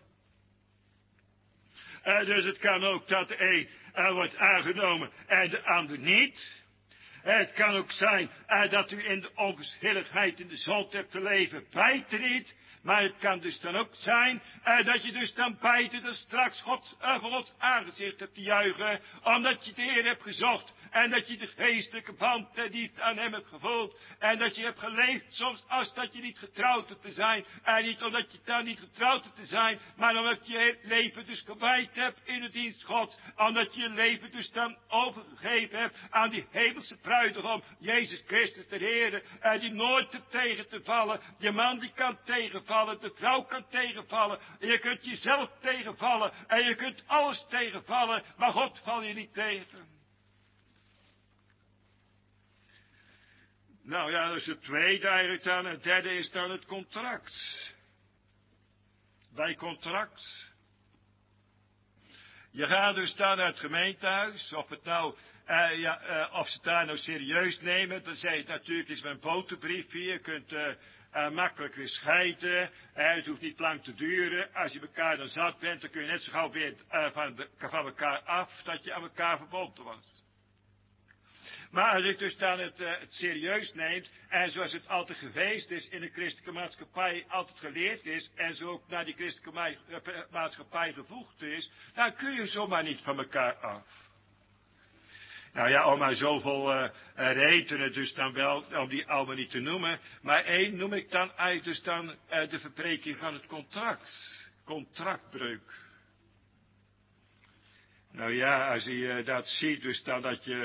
Dus het kan ook dat de een wordt aangenomen en de ander niet. Het kan ook zijn dat u in de onverschilligheid in de zonde hebt te leven, beide niet. Maar het kan dus dan ook zijn dat je dus dan beide dan straks voor Gods aangezicht hebt te juichen. Omdat je de Heer hebt gezocht. En dat je de geestelijke band niet aan hem hebt gevoeld. En dat je hebt geleefd soms als dat je niet getrouwd hebt te zijn. En niet omdat je dan niet getrouwd hebt te zijn. Maar omdat je het leven dus gewijd hebt in de dienst Gods. Omdat je je leven dus dan overgegeven hebt aan die hemelse bruidegom. Jezus Christus de Heer. Die nooit te tegen te vallen. Je man die kan tegenvallen. De vrouw kan tegenvallen. En je kunt jezelf tegenvallen. En je kunt alles tegenvallen. Maar God val je niet tegen. Nou ja, dat is het tweede eigenlijk dan. Het derde is dan het contract. Bij contract. Je gaat dus dan naar het gemeentehuis. Of ze het daar nou serieus nemen. Dan zeg je natuurlijk, het is mijn boterbriefje. Je kunt makkelijk weer scheiden. Het hoeft niet lang te duren. Als je elkaar dan zat bent, dan kun je net zo gauw weer van elkaar af. Dat je aan elkaar verbonden wordt. Maar als ik dus dan het serieus neemt, en zoals het altijd geweest is in de christelijke maatschappij, altijd geleerd is, en zo ook naar die christelijke maatschappij gevoegd is, dan kun je zomaar niet van elkaar af. Nou ja, om maar zoveel redenen dus dan wel, om die allemaal niet te noemen, maar één noem ik dan eigenlijk dus dan de verbreking van het contract. Contractbreuk. Nou ja, als je dat ziet, dus dan dat je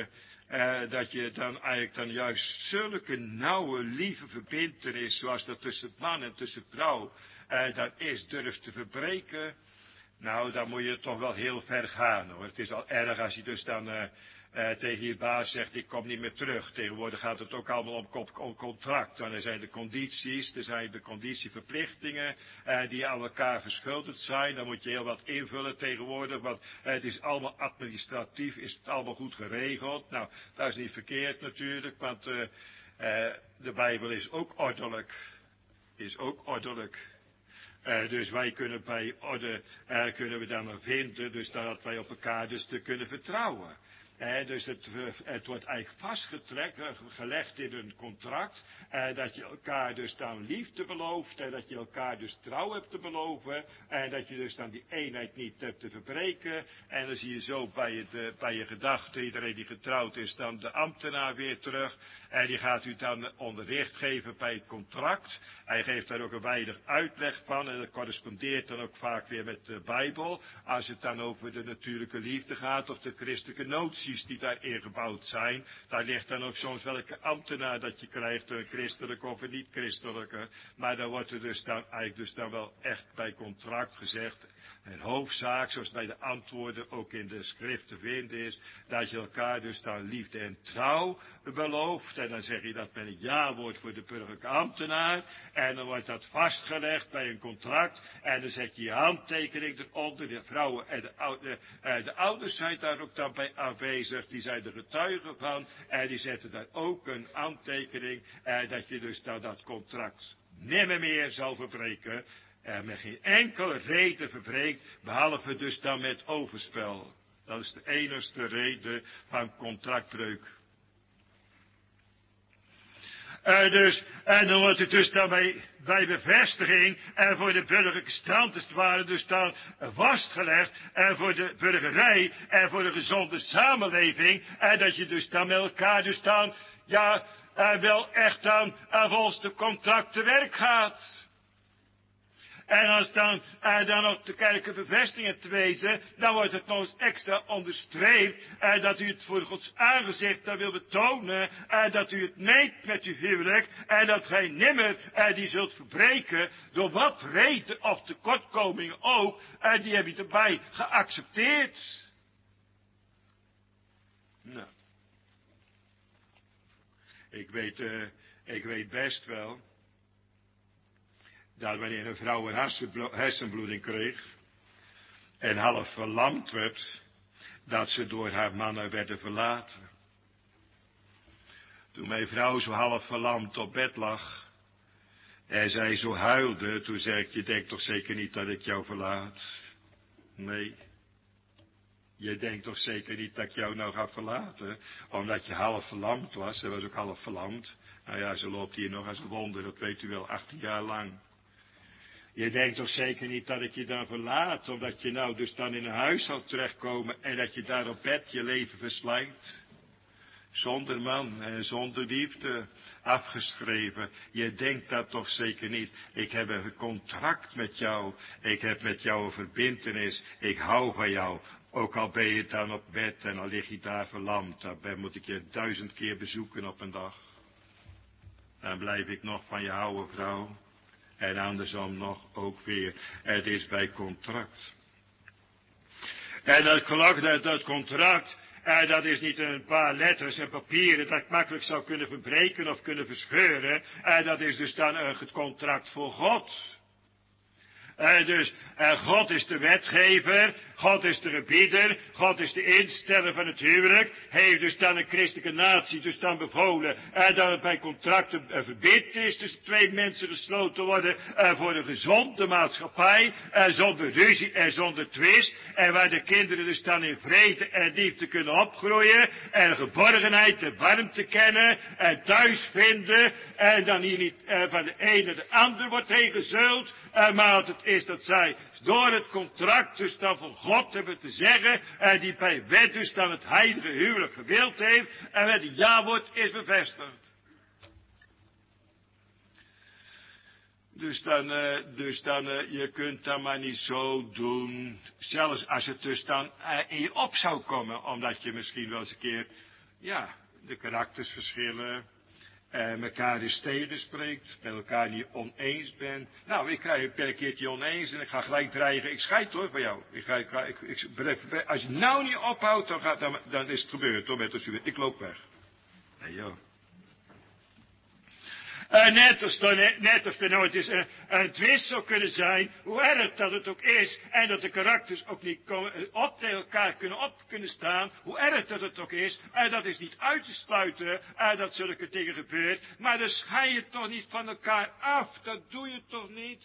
dat je dan eigenlijk dan juist zulke nauwe, lieve verbintenis, zoals dat tussen man en tussen vrouw, dat is, durft te verbreken. Nou, dan moet je toch wel heel ver gaan, hoor. Het is al erg als je dus dan tegen je baas zegt, ik kom niet meer terug. Tegenwoordig gaat het ook allemaal om contract. Dan zijn de condities, er zijn de conditieverplichtingen die aan elkaar verschuldigd zijn. Dan moet je heel wat invullen tegenwoordig, want het is allemaal administratief, is het allemaal goed geregeld. Nou, dat is niet verkeerd natuurlijk, want de Bijbel is ook ordelijk. Is ook ordelijk. Dus wij kunnen bij orde, kunnen we dan vinden, dus dat wij op elkaar dus te kunnen vertrouwen. Dus het wordt eigenlijk gelegd in een contract, dat je elkaar dus dan liefde belooft, en dat je elkaar dus trouw hebt te beloven, en dat je dus dan die eenheid niet hebt te verbreken. En dan zie je zo bij je gedachten, iedereen die getrouwd is, dan de ambtenaar weer terug, en die gaat u dan onderricht geven bij het contract. Hij geeft daar ook een weinig uitleg van, en dat correspondeert dan ook vaak weer met de Bijbel, als het dan over de natuurlijke liefde gaat, of de christelijke notie die daar ingebouwd zijn. Daar ligt dan ook soms welke ambtenaar dat je krijgt, een christelijke of een niet-christelijke. Maar dan wordt er dus dan eigenlijk dus dan wel echt bij contract gezegd. En hoofdzaak, zoals bij de antwoorden ook in de schrift te vinden is, dat je elkaar dus dan liefde en trouw belooft. En dan zeg je dat met een ja-woord voor de burgerlijke ambtenaar. En dan wordt dat vastgelegd bij een contract. En dan zet je je handtekening eronder. De vrouwen en de ouders zijn daar ook dan bij aanwezig. Die zijn de getuigen van. En die zetten daar ook een handtekening. Dat je dus dan dat contract nimmer meer zal verbreken. Met geen enkele reden verbreekt, behalve dus dan met overspel. Dat is de enigste reden van contractbreuk. En dan wordt het dus dan bij bevestiging en voor de burgerlijke stand, als het ware, dus dan vastgelegd, en voor de burgerij en voor de gezonde samenleving, en dat je dus dan met elkaar dus dan, ja, wel echt dan volgens de contract te werk gaat. En als dan nog de kerkelijke bevestigingen te wezen, dan wordt het nog eens extra onderstreept dat u het voor Gods aangezicht dan wil betonen, dat u het meent met uw huwelijk, en dat gij nimmer die zult verbreken, door wat reden of tekortkomingen ook, die heb je erbij geaccepteerd. Nou, ik weet best wel dat wanneer een vrouw een hersenbloeding kreeg en half verlamd werd, dat ze door haar mannen werden verlaten. Toen mijn vrouw zo half verlamd op bed lag en zij zo huilde, toen zei ik, je denkt toch zeker niet dat ik jou verlaat? Nee. Je denkt toch zeker niet dat ik jou nou ga verlaten, omdat je half verlamd was. Ze was ook half verlamd. Nou ja, ze loopt hier nog als een wonder, dat weet u wel, 18 jaar lang. Je denkt toch zeker niet dat ik je dan verlaat, omdat je nou dus dan in een huis zal terechtkomen en dat je daar op bed je leven verslijt? Zonder man en zonder liefde, afgeschreven. Je denkt dat toch zeker niet. Ik heb een contract met jou. Ik heb met jou een verbintenis. Ik hou van jou. Ook al ben je dan op bed en al lig je daar verlamd. Dan moet ik je 1000 keer bezoeken op een dag. Dan blijf ik nog van je houden, vrouw. En andersom nog ook weer. Het is bij contract. En dat contract, dat is niet een paar letters en papieren dat ik makkelijk zou kunnen verbreken of kunnen verscheuren. Dat is dus dan het contract voor God. Dus God is de wetgever, God is de gebieder, God is de insteller van het huwelijk. Heeft dus dan een christelijke natie dus dan bevolen dat het bij contracten verbind is tussen twee mensen gesloten worden voor een gezonde maatschappij, zonder ruzie en zonder twist. En waar de kinderen dus dan in vrede en liefde kunnen opgroeien en geborgenheid en warmte kennen en thuis vinden. En dan hier niet van de ene de ander wordt heen gezult. Maar het is dat zij door het contract dus dan van God hebben te zeggen, die bij wet dus dan het heilige huwelijk gewild heeft, en met een ja-woord is bevestigd. Dus dan, je kunt dat maar niet zo doen, zelfs als het dus dan in je op zou komen, omdat je misschien wel eens een keer ja, de karaktersverschillen, elkaar in steden spreekt, met elkaar niet oneens bent. Nou, ik ben een keertje oneens en ik ga gelijk dreigen, ik scheid hoor bij jou. Als je nou niet ophoudt, dan is het gebeurd hoor, met ons. Ik loop weg. Nee joh. Net of er nooit eens een twist zou kunnen zijn, hoe erg dat het ook is, en dat de karakters ook niet op tegen elkaar kunnen staan, hoe erg dat het ook is, dat is niet uit te sluiten, dat zulke dingen gebeurt, maar dan schei je toch niet van elkaar af, dat doe je toch niet?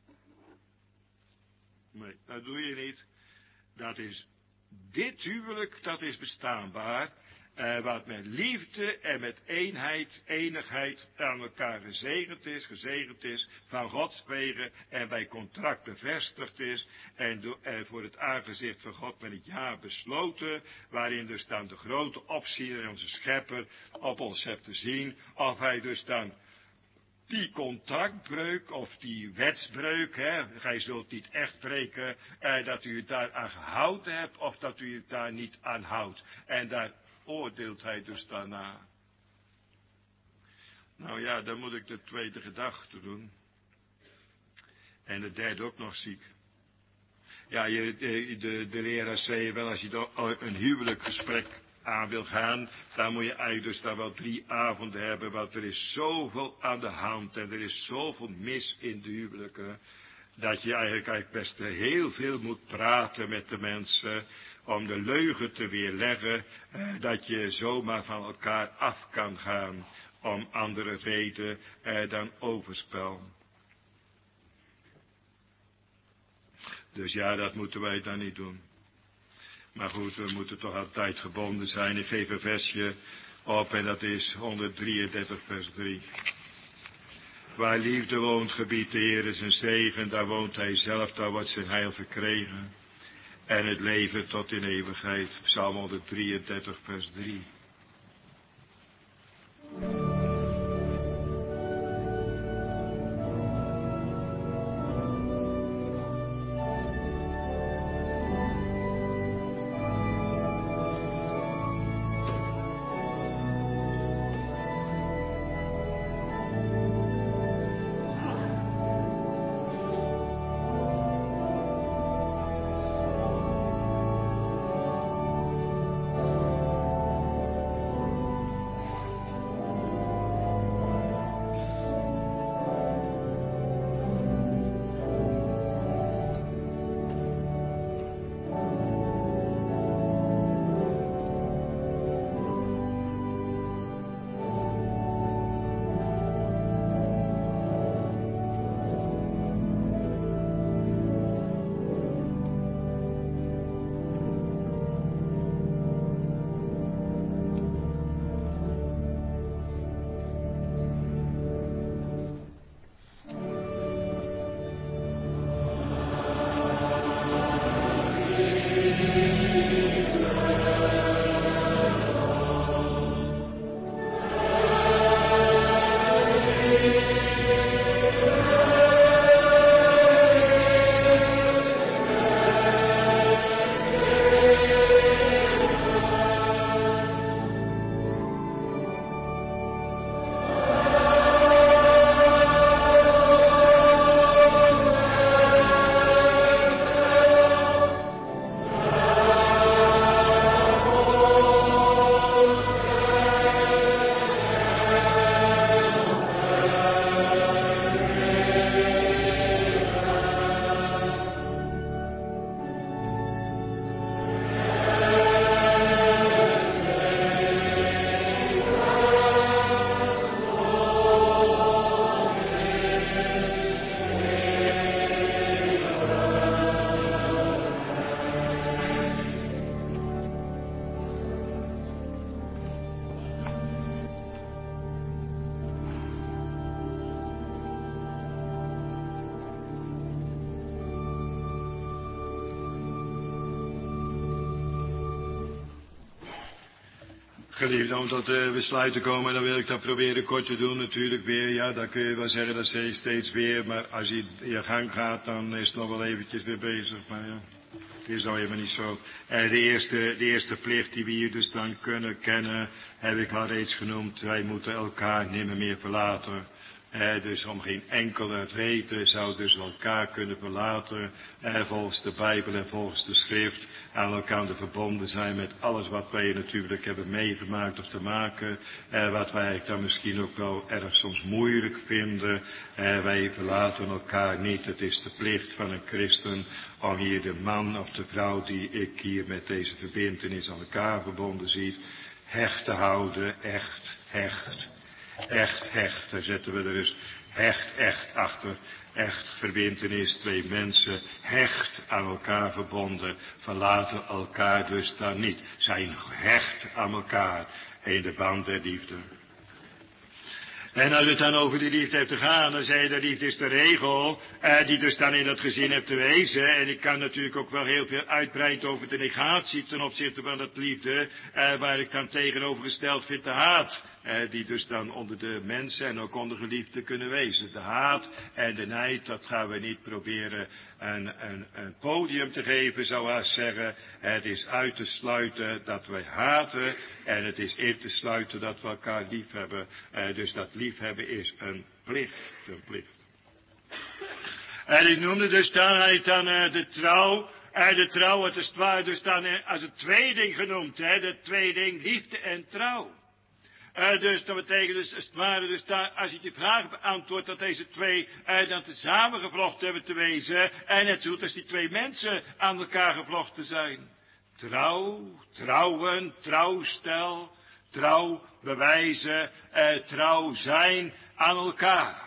Nee, dat doe je niet. Dat is, dit huwelijk, dat is bestaanbaar. Wat met liefde en met enigheid aan elkaar gezegend is, van Gods wegen en bij contract bevestigd is, en voor het aangezicht van God met het ja besloten, waarin dus dan de grote opziener en onze schepper op ons hebt te zien, of hij dus dan die contractbreuk of die wetsbreuk, gij zult niet echt spreken dat u het daar aan gehouden hebt, of dat u het daar niet aan houdt. En daar oordeelt hij dus daarna. Nou ja, dan moet ik de tweede gedachte doen. En de derde ook nog ziek. Ja, de leraar zei wel, als je een huwelijksgesprek aan wil gaan, dan moet je eigenlijk dus daar wel 3 avonden hebben, want er is zoveel aan de hand en er is zoveel mis in de huwelijken, dat je eigenlijk best heel veel moet praten met de mensen, om de leugen te weerleggen, dat je zomaar van elkaar af kan gaan, om andere reden dan overspel. Dus ja, dat moeten wij dan niet doen. Maar goed, we moeten toch altijd gebonden zijn. Ik geef een versje op en dat is 133 vers 3. Waar liefde woont, gebiedt de Heer zijn zegen, daar woont hij zelf, daar wordt zijn heil verkregen. En het leven tot in eeuwigheid. Psalm 133 vers 3. Geliefd, om tot besluit te komen, dan wil ik dat proberen kort te doen natuurlijk weer. Ja, dan kun je wel zeggen, dat zeg je steeds weer. Maar als je je gang gaat, dan is het nog wel eventjes weer bezig. Maar ja. is nou helemaal niet zo. De eerste plicht die we hier dus dan kunnen kennen, heb ik al reeds genoemd. Wij moeten elkaar nimmer meer verlaten. Dus om geen enkele reden zou dus elkaar kunnen verlaten. Volgens de Bijbel en volgens de schrift aan elkaar verbonden zijn met alles wat wij natuurlijk hebben meegemaakt of te maken. Wat wij dan misschien ook wel erg soms moeilijk vinden. Wij verlaten elkaar niet. Het is de plicht van een christen om hier de man of de vrouw die ik hier met deze verbintenis aan elkaar verbonden zie, hecht te houden. Echt, hecht. Echt, hecht. Daar zetten we er dus hecht, echt achter. Echt verbintenis, twee mensen, hecht aan elkaar verbonden, verlaten elkaar dus dan niet. Zijn hecht aan elkaar in de band der liefde. En als het dan over die liefde heeft te gaan, dan zei je dat liefde is de regel, die dus dan in dat gezin hebt te wezen. En ik kan natuurlijk ook wel heel veel uitbreiden over de negatie ten opzichte van dat liefde, waar ik dan tegenovergesteld vind de haat. Die dus dan onder de mensen en ook onder geliefden kunnen wezen. De haat en de nijd, dat gaan we niet proberen een podium te geven, zou ik zeggen. Het is uit te sluiten dat wij haten en het is in te sluiten dat we elkaar lief hebben. Dus dat liefhebben is een plicht, En ik noemde dus dan de trouw. De trouw, het is waar dus dan als een tweeding genoemd, de tweeding liefde en trouw. Dus dat betekent dus, als het ware, dus daar, als je die vraag beantwoordt, dat deze twee dan tezamen gevlochten hebben te wezen, en net zo goed als die twee mensen aan elkaar gevlochten zijn. Trouw, trouwen, trouwstel, trouw bewijzen, trouw zijn aan elkaar.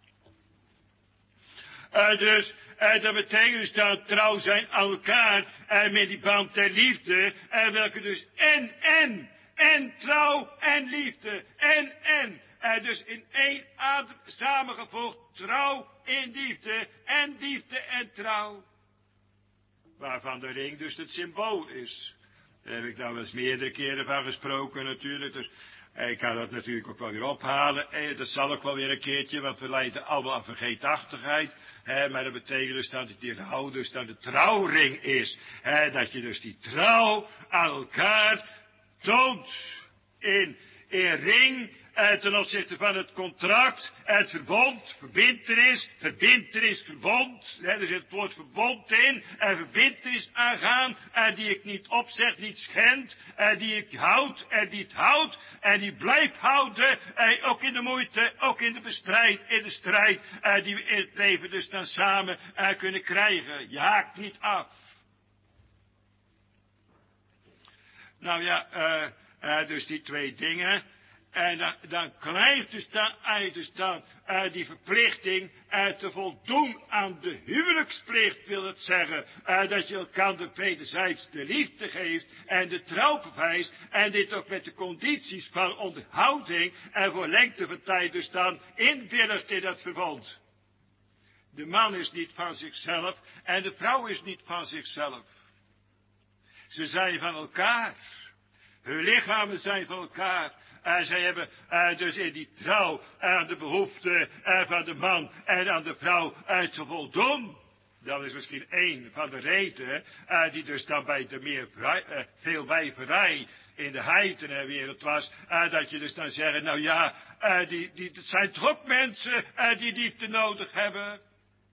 Dus dat betekent dus dat trouw zijn aan elkaar, met die band der liefde, welke dus en trouw en liefde. En. Dus in één adem samengevoegd. Trouw in liefde. En liefde en trouw. Waarvan de ring dus het symbool is. Daar heb ik nou wel eens meerdere keren van gesproken natuurlijk. Dus ik ga dat natuurlijk ook wel weer ophalen. Dat zal ook wel weer een keertje. Want we lijden allemaal aan vergeetachtigheid. Maar dat betekent dus dat die rouw dus dan de trouwring is. Dat je dus die trouw aan elkaar toont in ring, ten opzichte van het contract, het verbond, verbintenis, verbond, er zit het woord verbond in, verbintenis aangaan, die ik niet opzeg, niet schend, die ik houd en niet houd, en die blijf houden, ook in de moeite, ook in de strijd, die we in het leven dus dan samen kunnen krijgen. Je haakt niet af. Nou ja, dus die twee dingen. En dan krijgt dus dan eigenlijk die verplichting te voldoen aan de huwelijksplicht, wil het zeggen. Dat je elkaar wederzijds de liefde geeft en de trouw bewijst. En dit ook met de condities van onderhouding en voor lengte van tijd dus dan inwilligt in dat verbond. De man is niet van zichzelf en de vrouw is niet van zichzelf. Ze zijn van elkaar. Hun lichamen zijn van elkaar. Zij hebben dus in die trouw aan de behoeften van de man en aan de vrouw te voldoen. Dat is misschien één van de redenen die dus dan bij de meer veel wijverij in de heidenwereld was. Dat je dus dan zeggen, nou ja, het zijn toch ook mensen die liefde nodig hebben.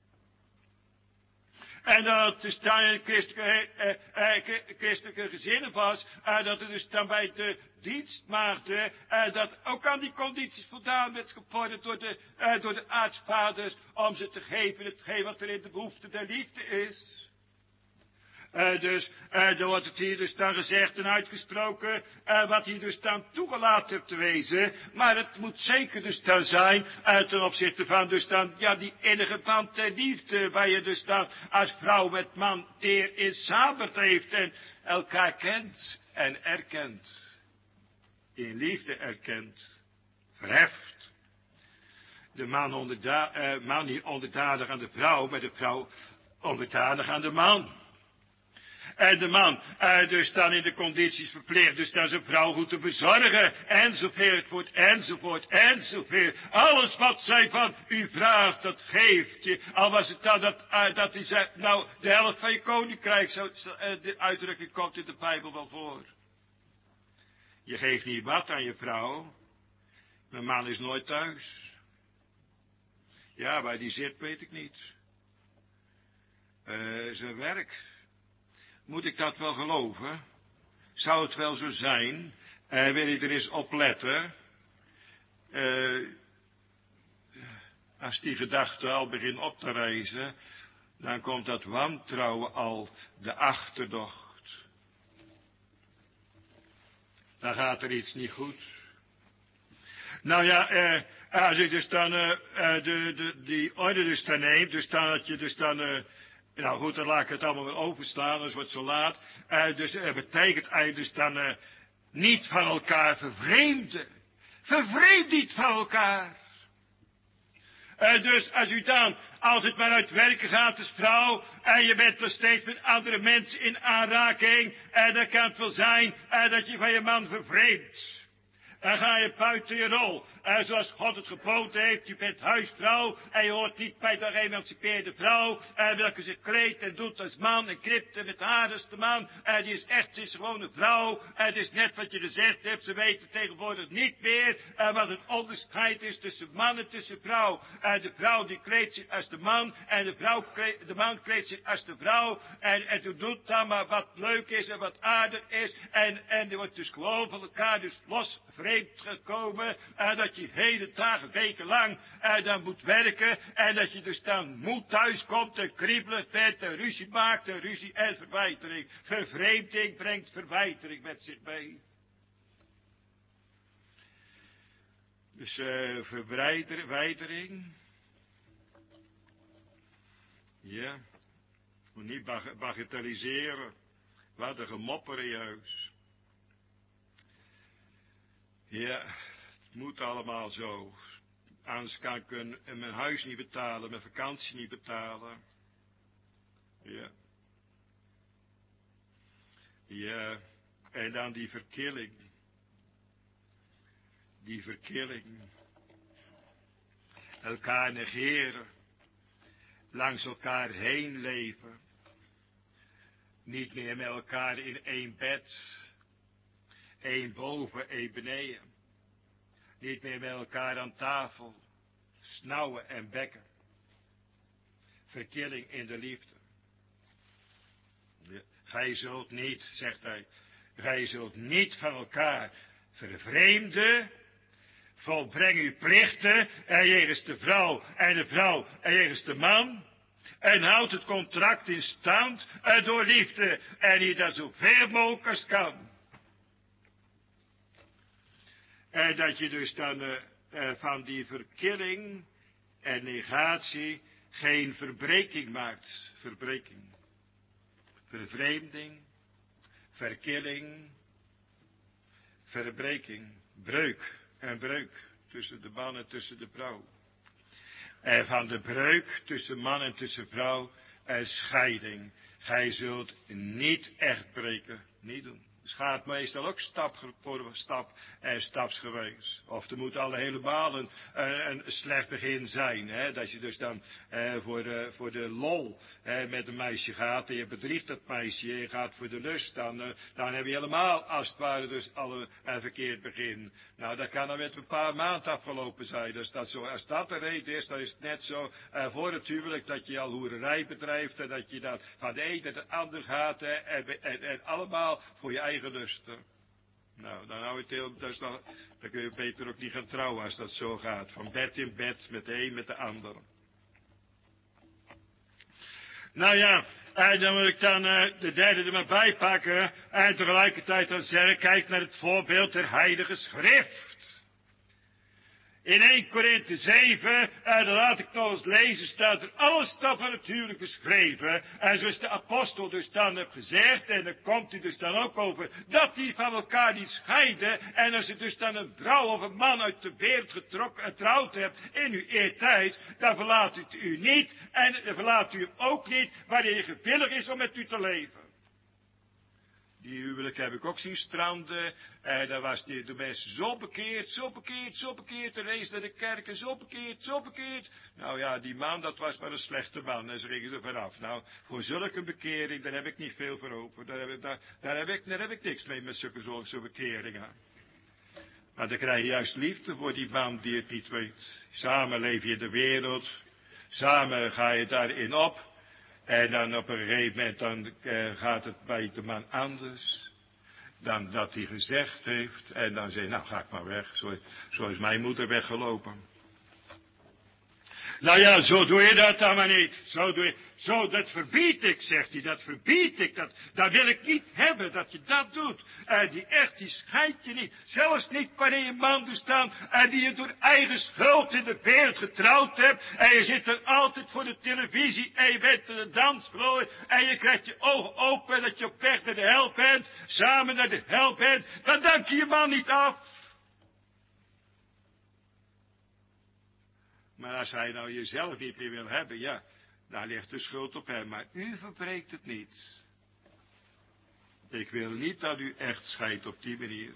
En dat is dan in christelijke gezinnen was, dat er dus dan bij de dienstmaagden, dat ook aan die condities voldaan werd gevorderd door de aartsvaders, om ze te geven hetgeen wat er in de behoefte der liefde is. Dus dan wordt het hier dus dan gezegd en uitgesproken, wat hier dus dan toegelaten hebt te wezen. Maar het moet zeker dus dan zijn, ten opzichte van dus dan, ja, die innige band der liefde, waar je dus dan als vrouw met man teer in samen heeft en elkaar kent en erkent. In liefde erkent, verheft. De man niet onderdanig aan de vrouw, maar de vrouw onderdanig aan de man. En de man, dus dan in de condities verplicht, dus dan zijn vrouw goed te bezorgen, enzovoort, enzovoort, enzovoort. Alles wat zij van u vraagt, dat geeft je. Al was het dan dat hij zegt, nou, de helft van je koninkrijk, de uitdrukking komt in de Bijbel wel voor. Je geeft niet wat aan je vrouw. Mijn man is nooit thuis. Ja, waar die zit, weet ik niet. Zijn werk. Moet ik dat wel geloven? Zou het wel zo zijn? Wil je er eens op letten? Als die gedachte al begint op te reizen, dan komt dat wantrouwen al de achterdocht. Dan gaat er iets niet goed. Nou ja, als ik dus dan die orde dus dan neem, dus dan dat je dus dan... nou goed, dan laat ik het allemaal weer overstaan, dus wordt zo laat. Dus betekent eigenlijk dus dan niet van elkaar vervreemden. Vervreemd niet van elkaar. Dus als u dan, als het maar uit werken gaat als vrouw, en je bent nog steeds met andere mensen in aanraking, dan kan het wel zijn dat je van je man vervreemdt. Dan ga je buiten je rol. Zoals God het geboden heeft. Je bent huisvrouw. En je hoort niet bij de geëmancipeerde vrouw. Welke zich kleedt en doet als man. En knipt met haar als de man. Die is echt, ze is gewoon een vrouw. Het is net wat je gezegd hebt. Ze weten tegenwoordig niet meer wat het onderscheid is tussen man en tussen vrouw. De vrouw die kleedt zich als de man. En de man kleedt zich als de vrouw. En doet dan maar wat leuk is en wat aardig is. En die wordt dus gewoon van elkaar dus los vreemd gekomen, dat je hele dagen, weken lang dan moet werken, en dat je dus dan moe thuis komt en kriebelig bent en ruzie maakt en ruzie en verwijtering. Vervreemding brengt verwijtering met zich mee. Dus verwijdering. Ja, moet niet bagatelliseren. Wat een gemopper in je huis. Ja, het moet allemaal zo. Anders kan ik mijn huis niet betalen, mijn vakantie niet betalen. Ja. Ja, en dan die verkilling. Die verkilling. Elkaar negeren. Langs elkaar heen leven. Niet meer met elkaar in één bed. Eén boven, één beneden. Niet meer met elkaar aan tafel. Snauwen en bekken. Verkilling in de liefde. Ja. Gij zult niet, zegt hij. Gij zult niet van elkaar vervreemden. Volbreng uw plichten. En jegens de vrouw en jegens de man. En houd het contract in stand. Door liefde. En niet dat zoveel mogelijk als kan. En dat je dus dan van die verkilling en negatie geen verbreking maakt. Verbreking. Vervreemding. Verkilling. Verbreking. Breuk en breuk tussen de man en tussen de vrouw. En van de breuk tussen man en tussen vrouw en scheiding. Gij zult niet echt breken. Niet doen. Het gaat meestal ook stap voor stap en stapsgewijs. Of er moet al helemaal een slecht begin zijn. Hè? Dat je dus dan voor de lol met een meisje gaat. En je bedriegt dat meisje. En je gaat voor de lust. Dan heb je helemaal als het ware dus al een verkeerd begin. Nou, dat kan dan met een paar maanden afgelopen zijn. Dus dat zo, als dat de reden is, dan is het net zo voor het huwelijk dat je al hoererij bedrijft. En dat je dan van de een naar de ander gaat. En allemaal voor je eigen lusten. Nou, dan hou je het heel, dan kun je beter ook niet gaan trouwen als dat zo gaat. Van bed in bed, met de een met de ander. Nou ja, en dan moet ik dan de derde er maar bij pakken. En tegelijkertijd dan zeggen, kijk naar het voorbeeld der Heilige Schrift. In 1 Korinthe 7, daar laat ik nog eens lezen, staat er alles dat van het huwelijk beschreven. En zoals de apostel dus dan heeft gezegd, en dan komt hij dus dan ook over, dat die van elkaar niet scheiden. En als je dus dan een vrouw of een man uit de wereld getrouwd hebt in uw eertijd, dan verlaat het u niet. En dan verlaat u hem ook niet, wanneer je gewillig is om met u te leven. Die huwelijk heb ik ook zien stranden. En daar was de mensen zo bekeerd, zo bekeerd, zo bekeerd. De reis naar de kerk en zo bekeerd, zo bekeerd. Nou ja, die man, dat was maar een slechte man. En ze gingen er vanaf. Nou, voor zulke bekering, daar heb ik niet veel voor over. Daar heb ik niks mee met zulke bekeringen. Maar dan krijg je juist liefde voor die man die het niet weet. Samen leef je in de wereld. Samen ga je daarin op. En dan op een gegeven moment dan gaat het bij de man anders dan dat hij gezegd heeft. En dan zeg je, nou ga ik maar weg. Zo is mijn moeder weggelopen. Nou ja, zo doe je dat dan maar niet. Dat verbied ik, zegt hij, dat verbied ik. Dat wil ik niet hebben, dat je dat doet. Die scheidt je niet. Zelfs niet wanneer je man staan en die je door eigen schuld in de wereld getrouwd hebt. En je zit er altijd voor de televisie en je bent in de dansvloer. En je krijgt je ogen open dat je op weg naar de hel bent. Samen naar de hel bent. Dan dank je je man niet af. Maar als hij nou jezelf niet meer wil hebben, ja, dan ligt de schuld op hem. Maar u verbreekt het niet. Ik wil niet dat u echt scheidt op die manier.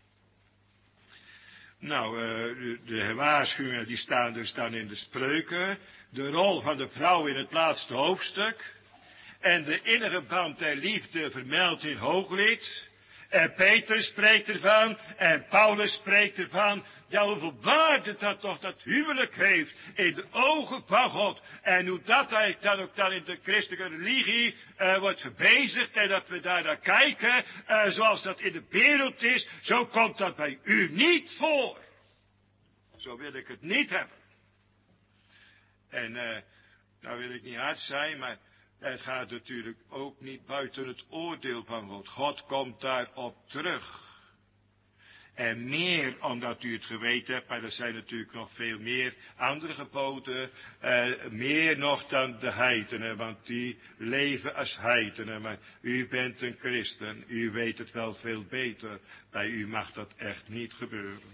Nou, de waarschuwingen die staan dus dan in de Spreuken. De rol van de vrouw in het laatste hoofdstuk. En de innige band der liefde vermeld in Hooglied. En Peter spreekt ervan, en Paulus spreekt ervan. Ja, hoeveel waarde dat toch dat huwelijk heeft in de ogen van God. En hoe dat eigenlijk dan ook dan in de christelijke religie wordt gebezigd. En dat we daar naar kijken, zoals dat in de wereld is. Zo komt dat bij u niet voor. Zo wil ik het niet hebben. En, nou wil ik niet hard zijn, maar het gaat natuurlijk ook niet buiten het oordeel van God. God komt daarop terug. En meer omdat u het geweten hebt, maar er zijn natuurlijk nog veel meer andere geboden. Meer nog dan de heidenen, want die leven als heidenen. Maar u bent een christen, u weet het wel veel beter. Bij u mag dat echt niet gebeuren.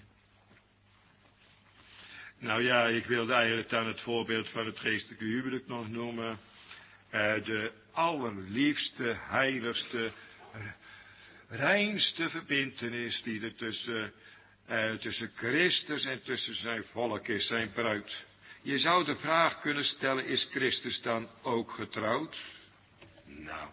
Nou ja, ik wilde eigenlijk dan het voorbeeld van het geestelijke huwelijk nog noemen. De allerliefste, heiligste, reinste verbintenis die er tussen Christus en tussen zijn volk is, zijn bruid. Je zou de vraag kunnen stellen, is Christus dan ook getrouwd? Nou.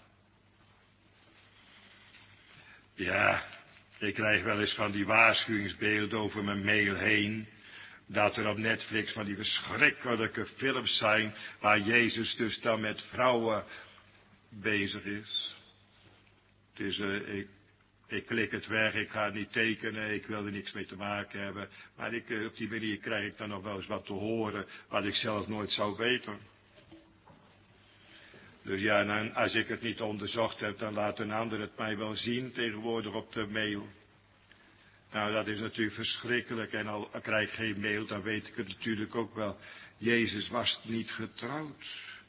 Ja, ik krijg wel eens van die waarschuwingsbeelden over mijn mail heen. Dat er op Netflix van die verschrikkelijke films zijn, waar Jezus dus dan met vrouwen bezig is. Dus ik klik het weg, ik ga het niet tekenen, ik wil er niks mee te maken hebben. Maar op die manier krijg ik dan nog wel eens wat te horen, wat ik zelf nooit zou weten. Dus ja, en als ik het niet onderzocht heb, dan laat een ander het mij wel zien tegenwoordig op de mail. Nou, dat is natuurlijk verschrikkelijk en al krijg ik geen mail, dan weet ik het natuurlijk ook wel. Jezus was niet getrouwd.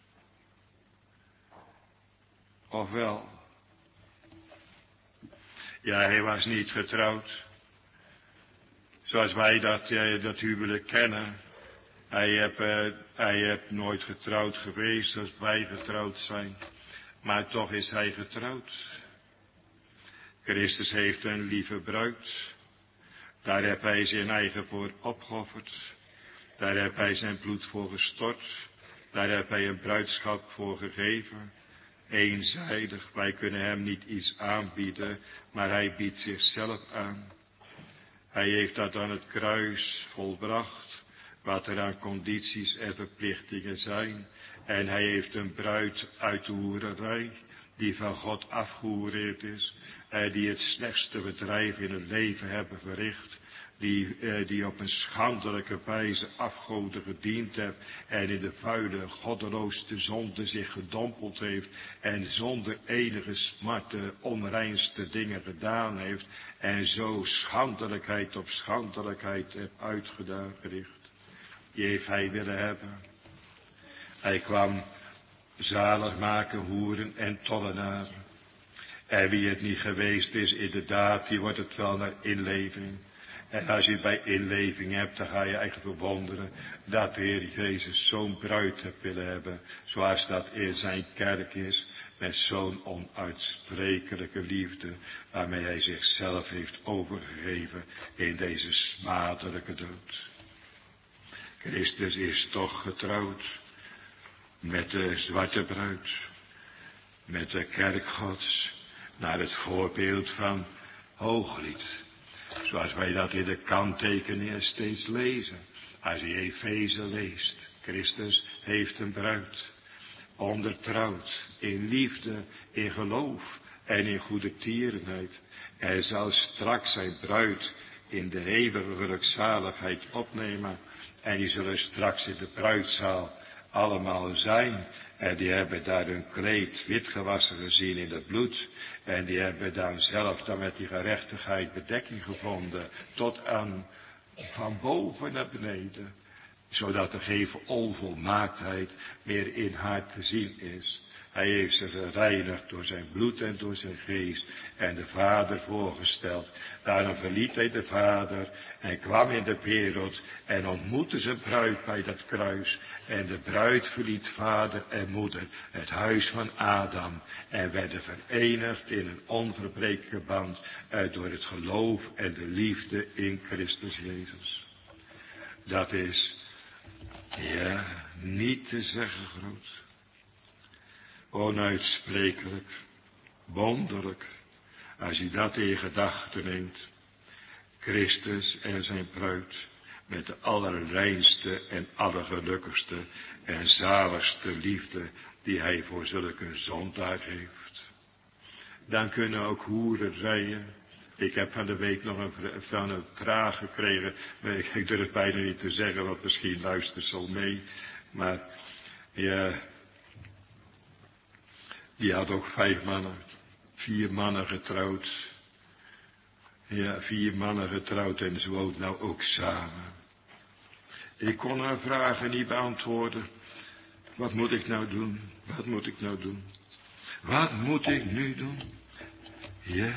Of wel? Ja, hij was niet getrouwd. Zoals wij dat huwelijk kennen. Hij heeft nooit getrouwd geweest zoals wij getrouwd zijn. Maar toch is hij getrouwd. Christus heeft een lieve bruid. Daar heeft hij zijn eigen voor opgeofferd. Daar heeft hij zijn bloed voor gestort. Daar heeft hij een bruidschap voor gegeven. Eenzijdig, wij kunnen hem niet iets aanbieden, maar hij biedt zichzelf aan. Hij heeft dat aan het kruis volbracht, wat er aan condities en verplichtingen zijn. En hij heeft een bruid uit de hoererij, die van God afgehoereerd is, die het slechtste bedrijf in het leven hebben verricht, die op een schandelijke wijze afgoden gediend heeft en in de vuile, goddeloosste zonde zich gedompeld heeft en zonder enige smart de onreinste dingen gedaan heeft en zo schandelijkheid op schandelijkheid heeft uitgericht. Die heeft hij willen hebben. Hij kwam zalig maken hoeren en tollenaren. En wie het niet geweest is, inderdaad, die wordt het wel naar inleving. En als je het bij inleving hebt, dan ga je echt verwonderen dat de Heer Jezus zo'n bruid hebt willen hebben, zoals dat in zijn kerk is, met zo'n onuitsprekelijke liefde, waarmee hij zichzelf heeft overgegeven in deze smadelijke dood. Christus is toch getrouwd met de zwarte bruid, met de kerk Gods, naar het voorbeeld van Hooglied. Zoals wij dat in de kanttekeningen steeds lezen. Als je Efeze leest. Christus heeft een bruid. Ondertrouwd. In liefde, in geloof en in goede tierenheid. Hij zal straks zijn bruid in de eeuwige gelukzaligheid opnemen. En die zullen straks in de bruidzaal allemaal zijn. En die hebben daar hun kleed wit gewassen gezien in het bloed. En die hebben dan zelf dan met die gerechtigheid bedekking gevonden. Tot aan van boven naar beneden. Zodat er geen onvolmaaktheid meer in haar te zien is. Hij heeft ze gereinigd door zijn bloed en door zijn geest en de Vader voorgesteld. Daarom verliet hij de Vader en kwam in de wereld en ontmoette zijn bruid bij dat kruis. En de bruid verliet vader en moeder, het huis van Adam, en werden verenigd in een onverbrekelijke band door het geloof en de liefde in Christus Jezus. Dat is, ja, niet te zeggen groot. Onuitsprekelijk, wonderlijk, als je dat in gedachten neemt. Christus en zijn bruid, met de allerreinste en allergelukkigste en zaligste liefde die hij voor zulke zondaar heeft. Dan kunnen ook hoeren rijden. Ik heb van de week nog een vraag gekregen, maar ik durf bijna niet te zeggen, want misschien luistert ze al mee. Maar ja, die had ook 5 mannen, 4 mannen getrouwd. Ja, 4 mannen getrouwd en ze woont nou ook samen. Ik kon haar vragen niet beantwoorden. Wat moet ik nou doen? Wat moet ik nou doen? Wat moet ik nu doen? Ja,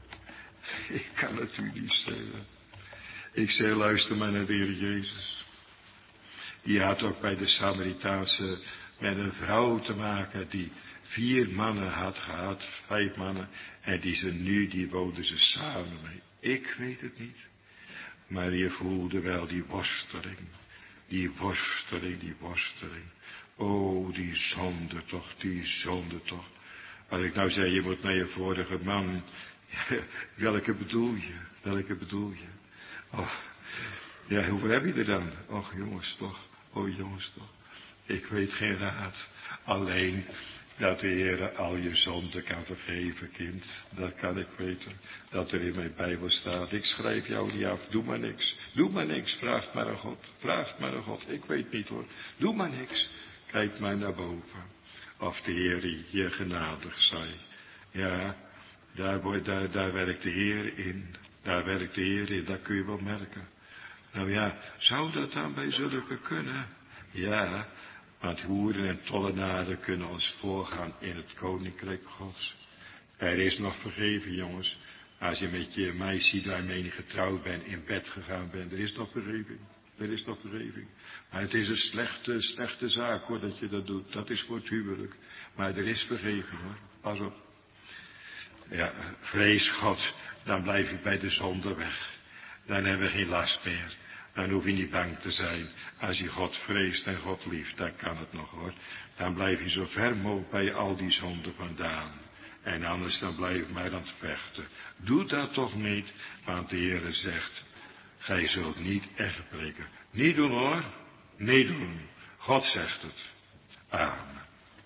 ik kan het u niet zeggen. Ik zei, luister maar naar de Heer Jezus. Die had ook bij de Samaritaanse met een vrouw te maken die 4 mannen had gehad, 5 mannen, en die woonden ze samen mee. Ik weet het niet. Maar je voelde wel die worsteling. Die worsteling. Oh, die zonde toch. Als ik nou zei, je moet naar je vorige man. Welke bedoel je? Oh, ja, hoeveel heb je er dan? Och, jongens toch. Ik weet geen raad. Alleen dat de Heer al je zonden kan vergeven, kind. Dat kan ik weten. Dat er in mijn Bijbel staat. Ik schrijf jou niet af. Doe maar niks. Vraag maar aan God. Ik weet niet hoor. Doe maar niks. Kijk maar naar boven. Of de Heer je genadig zij. Ja, daar werkt de Heer in. Dat kun je wel merken. Nou ja, zou dat dan bij zulke kunnen? Ja, want hoeren en tollenaren kunnen ons voorgaan in het koninkrijk Gods. Er is nog vergeven, jongens. Als je met je meisje daarmee getrouwd bent, in bed gegaan bent, er is nog vergeving. Maar het is een slechte zaak hoor, dat je dat doet. Dat is voor het huwelijk. Maar er is vergeving hoor. Pas op. Ja, vrees God, dan blijf je bij de zonde weg. Dan hebben we geen last meer. Dan hoef je niet bang te zijn. Als je God vreest en God lieft, dan kan het nog hoor. Dan blijf je zo ver mogelijk bij al die zonden vandaan. En anders dan blijf je maar aan het vechten. Doe dat toch niet, want de Heer zegt, gij zult niet echt breken. Niet doen hoor, niet doen. God zegt het. Amen.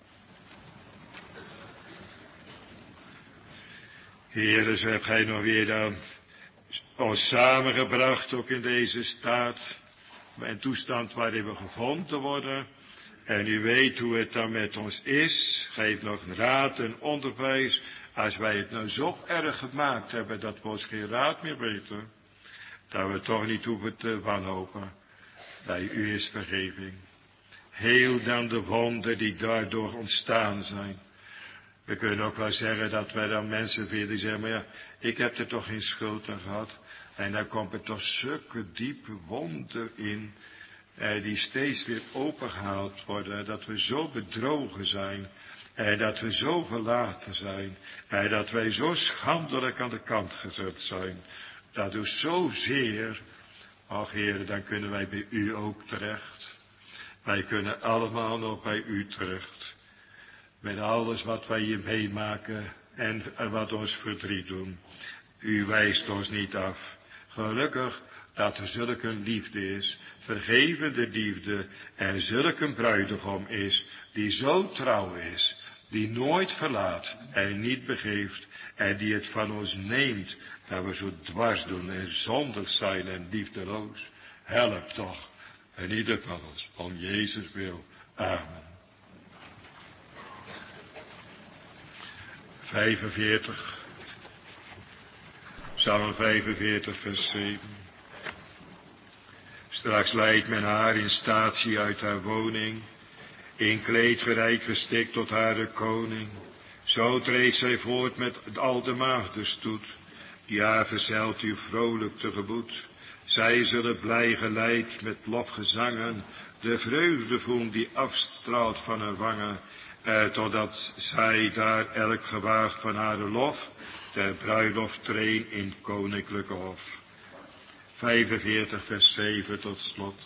Heere, zo heb gij nog weer dan ons samengebracht, ook in deze staat, een toestand waarin we gevonden worden. En u weet hoe het dan met ons is. Geef nog een raad en onderwijs. Als wij het nou zo erg gemaakt hebben dat we ons geen raad meer weten, dat we toch niet hoeven te wanhopen. Bij u is vergeving. Heel dan de wonden die daardoor ontstaan zijn. We kunnen ook wel zeggen dat wij dan mensen vinden die zeggen, maar ja, ik heb er toch geen schuld aan gehad. En daar komt er toch zulke diepe wonder in, die steeds weer opengehaald worden. Dat we zo bedrogen zijn. En dat we zo verlaten zijn. En dat wij zo schandelijk aan de kant gezet zijn. Dat doet zozeer. Ach Heer, dan kunnen wij bij u ook terecht. Wij kunnen allemaal nog bij u terecht. Met alles wat wij hier meemaken en wat ons verdriet doen. U wijst ons niet af. Gelukkig dat er zulke een liefde is, vergevende liefde en zulke een bruidegom is, die zo trouw is, die nooit verlaat en niet begeeft en die het van ons neemt, dat we zo dwars doen en zondig zijn en liefdeloos. Help toch, en ieder van ons, om Jezus wil. Amen. 45. Psalm 45, vers 7. Straks leidt men haar in statie uit haar woning, in kleed verrijk gestikt tot haar de koning. Zo treedt zij voort met al de maagdenstoet, die haar verzelt u vrolijk tegemoet. Zij zullen blij geleid met lofgezangen, de vreugde voelen die afstraalt van haar wangen, totdat zij daar elk gewaagd van haar lof, ter bruiloft treen in koninklijke hof. 45 vers 7 tot slot.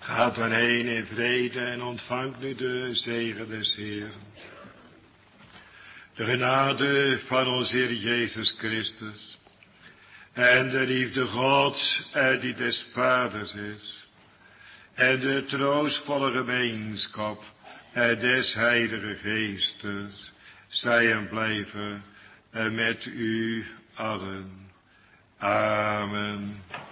Gaat dan heen in vrede en ontvangt nu de zegen des Heeren. De genade van onze Heer Jezus Christus en de liefde Gods en die des Vaders is en de troostvolle gemeenschap en des Heilige Geestes zij en blijven met u allen. Amen.